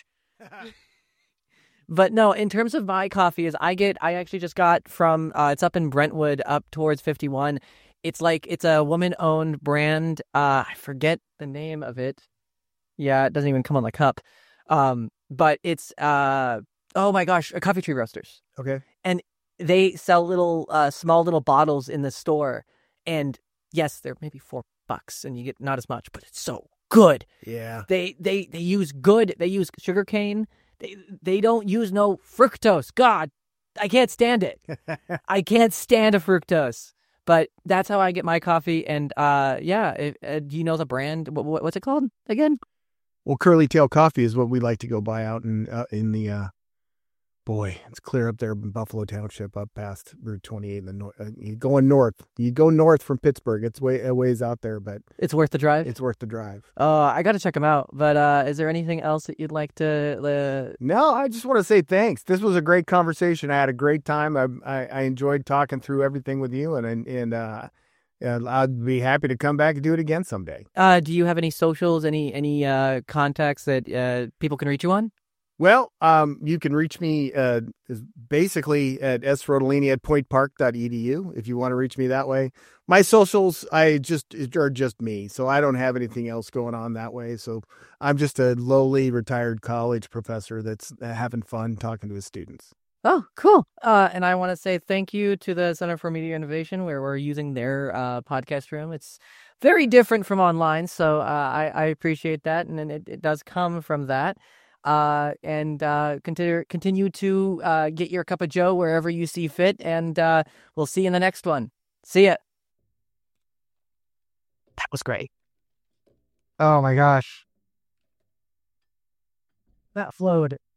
But no, in terms of my coffee, is I get, I actually just got from, uh, it's up in Brentwood, up towards fifty-one. It's like, it's a woman-owned brand. Uh, I forget the name of it. Yeah, it doesn't even come on the cup. Um, but it's, uh, oh my gosh, a Coffee Tree Roasters. Okay. And they sell little, uh, small little bottles in the store. And yes, they're maybe four bucks and you get not as much, but it's so good. Yeah. They they they use good. They use sugarcane. They they don't use no fructose. God, I can't stand it. I can't stand a fructose. But that's how I get my coffee. And uh, yeah, it, uh, do you know the brand? What, what, what's it called again? Well, Curly Tail Coffee is what we like to go buy out in uh, in the uh, boy. It's clear up there in Buffalo Township, up past Route twenty-eight. In the north, uh, you going north. You go north from Pittsburgh. It's way a ways out there, but It's worth the drive. it's worth the drive. Uh, I got to check them out. But uh, is there anything else that you'd like to? Uh... No, I just want to say thanks. This was a great conversation. I had a great time. I I, I enjoyed talking through everything with you, and and, and uh, uh, I'd be happy to come back and do it again someday. Uh, do you have any socials? Any any uh contacts that uh people can reach you on? Well, um, you can reach me uh, is basically at s rodolini at point park dot e d u if you want to reach me that way. My socials, I just are just me, so I don't have anything else going on that way. So I'm just a lowly retired college professor that's having fun talking to his students. Oh, cool. Uh, and I want to say thank you to the Center for Media Innovation, where we're using their uh, podcast room. It's very different from online, so uh, I, I appreciate that, and it, it does come from that. Uh, and uh, continue continue to uh, get your cup of Joe wherever you see fit, and uh, we'll see you in the next one. See ya. That was great. Oh my gosh. That flowed.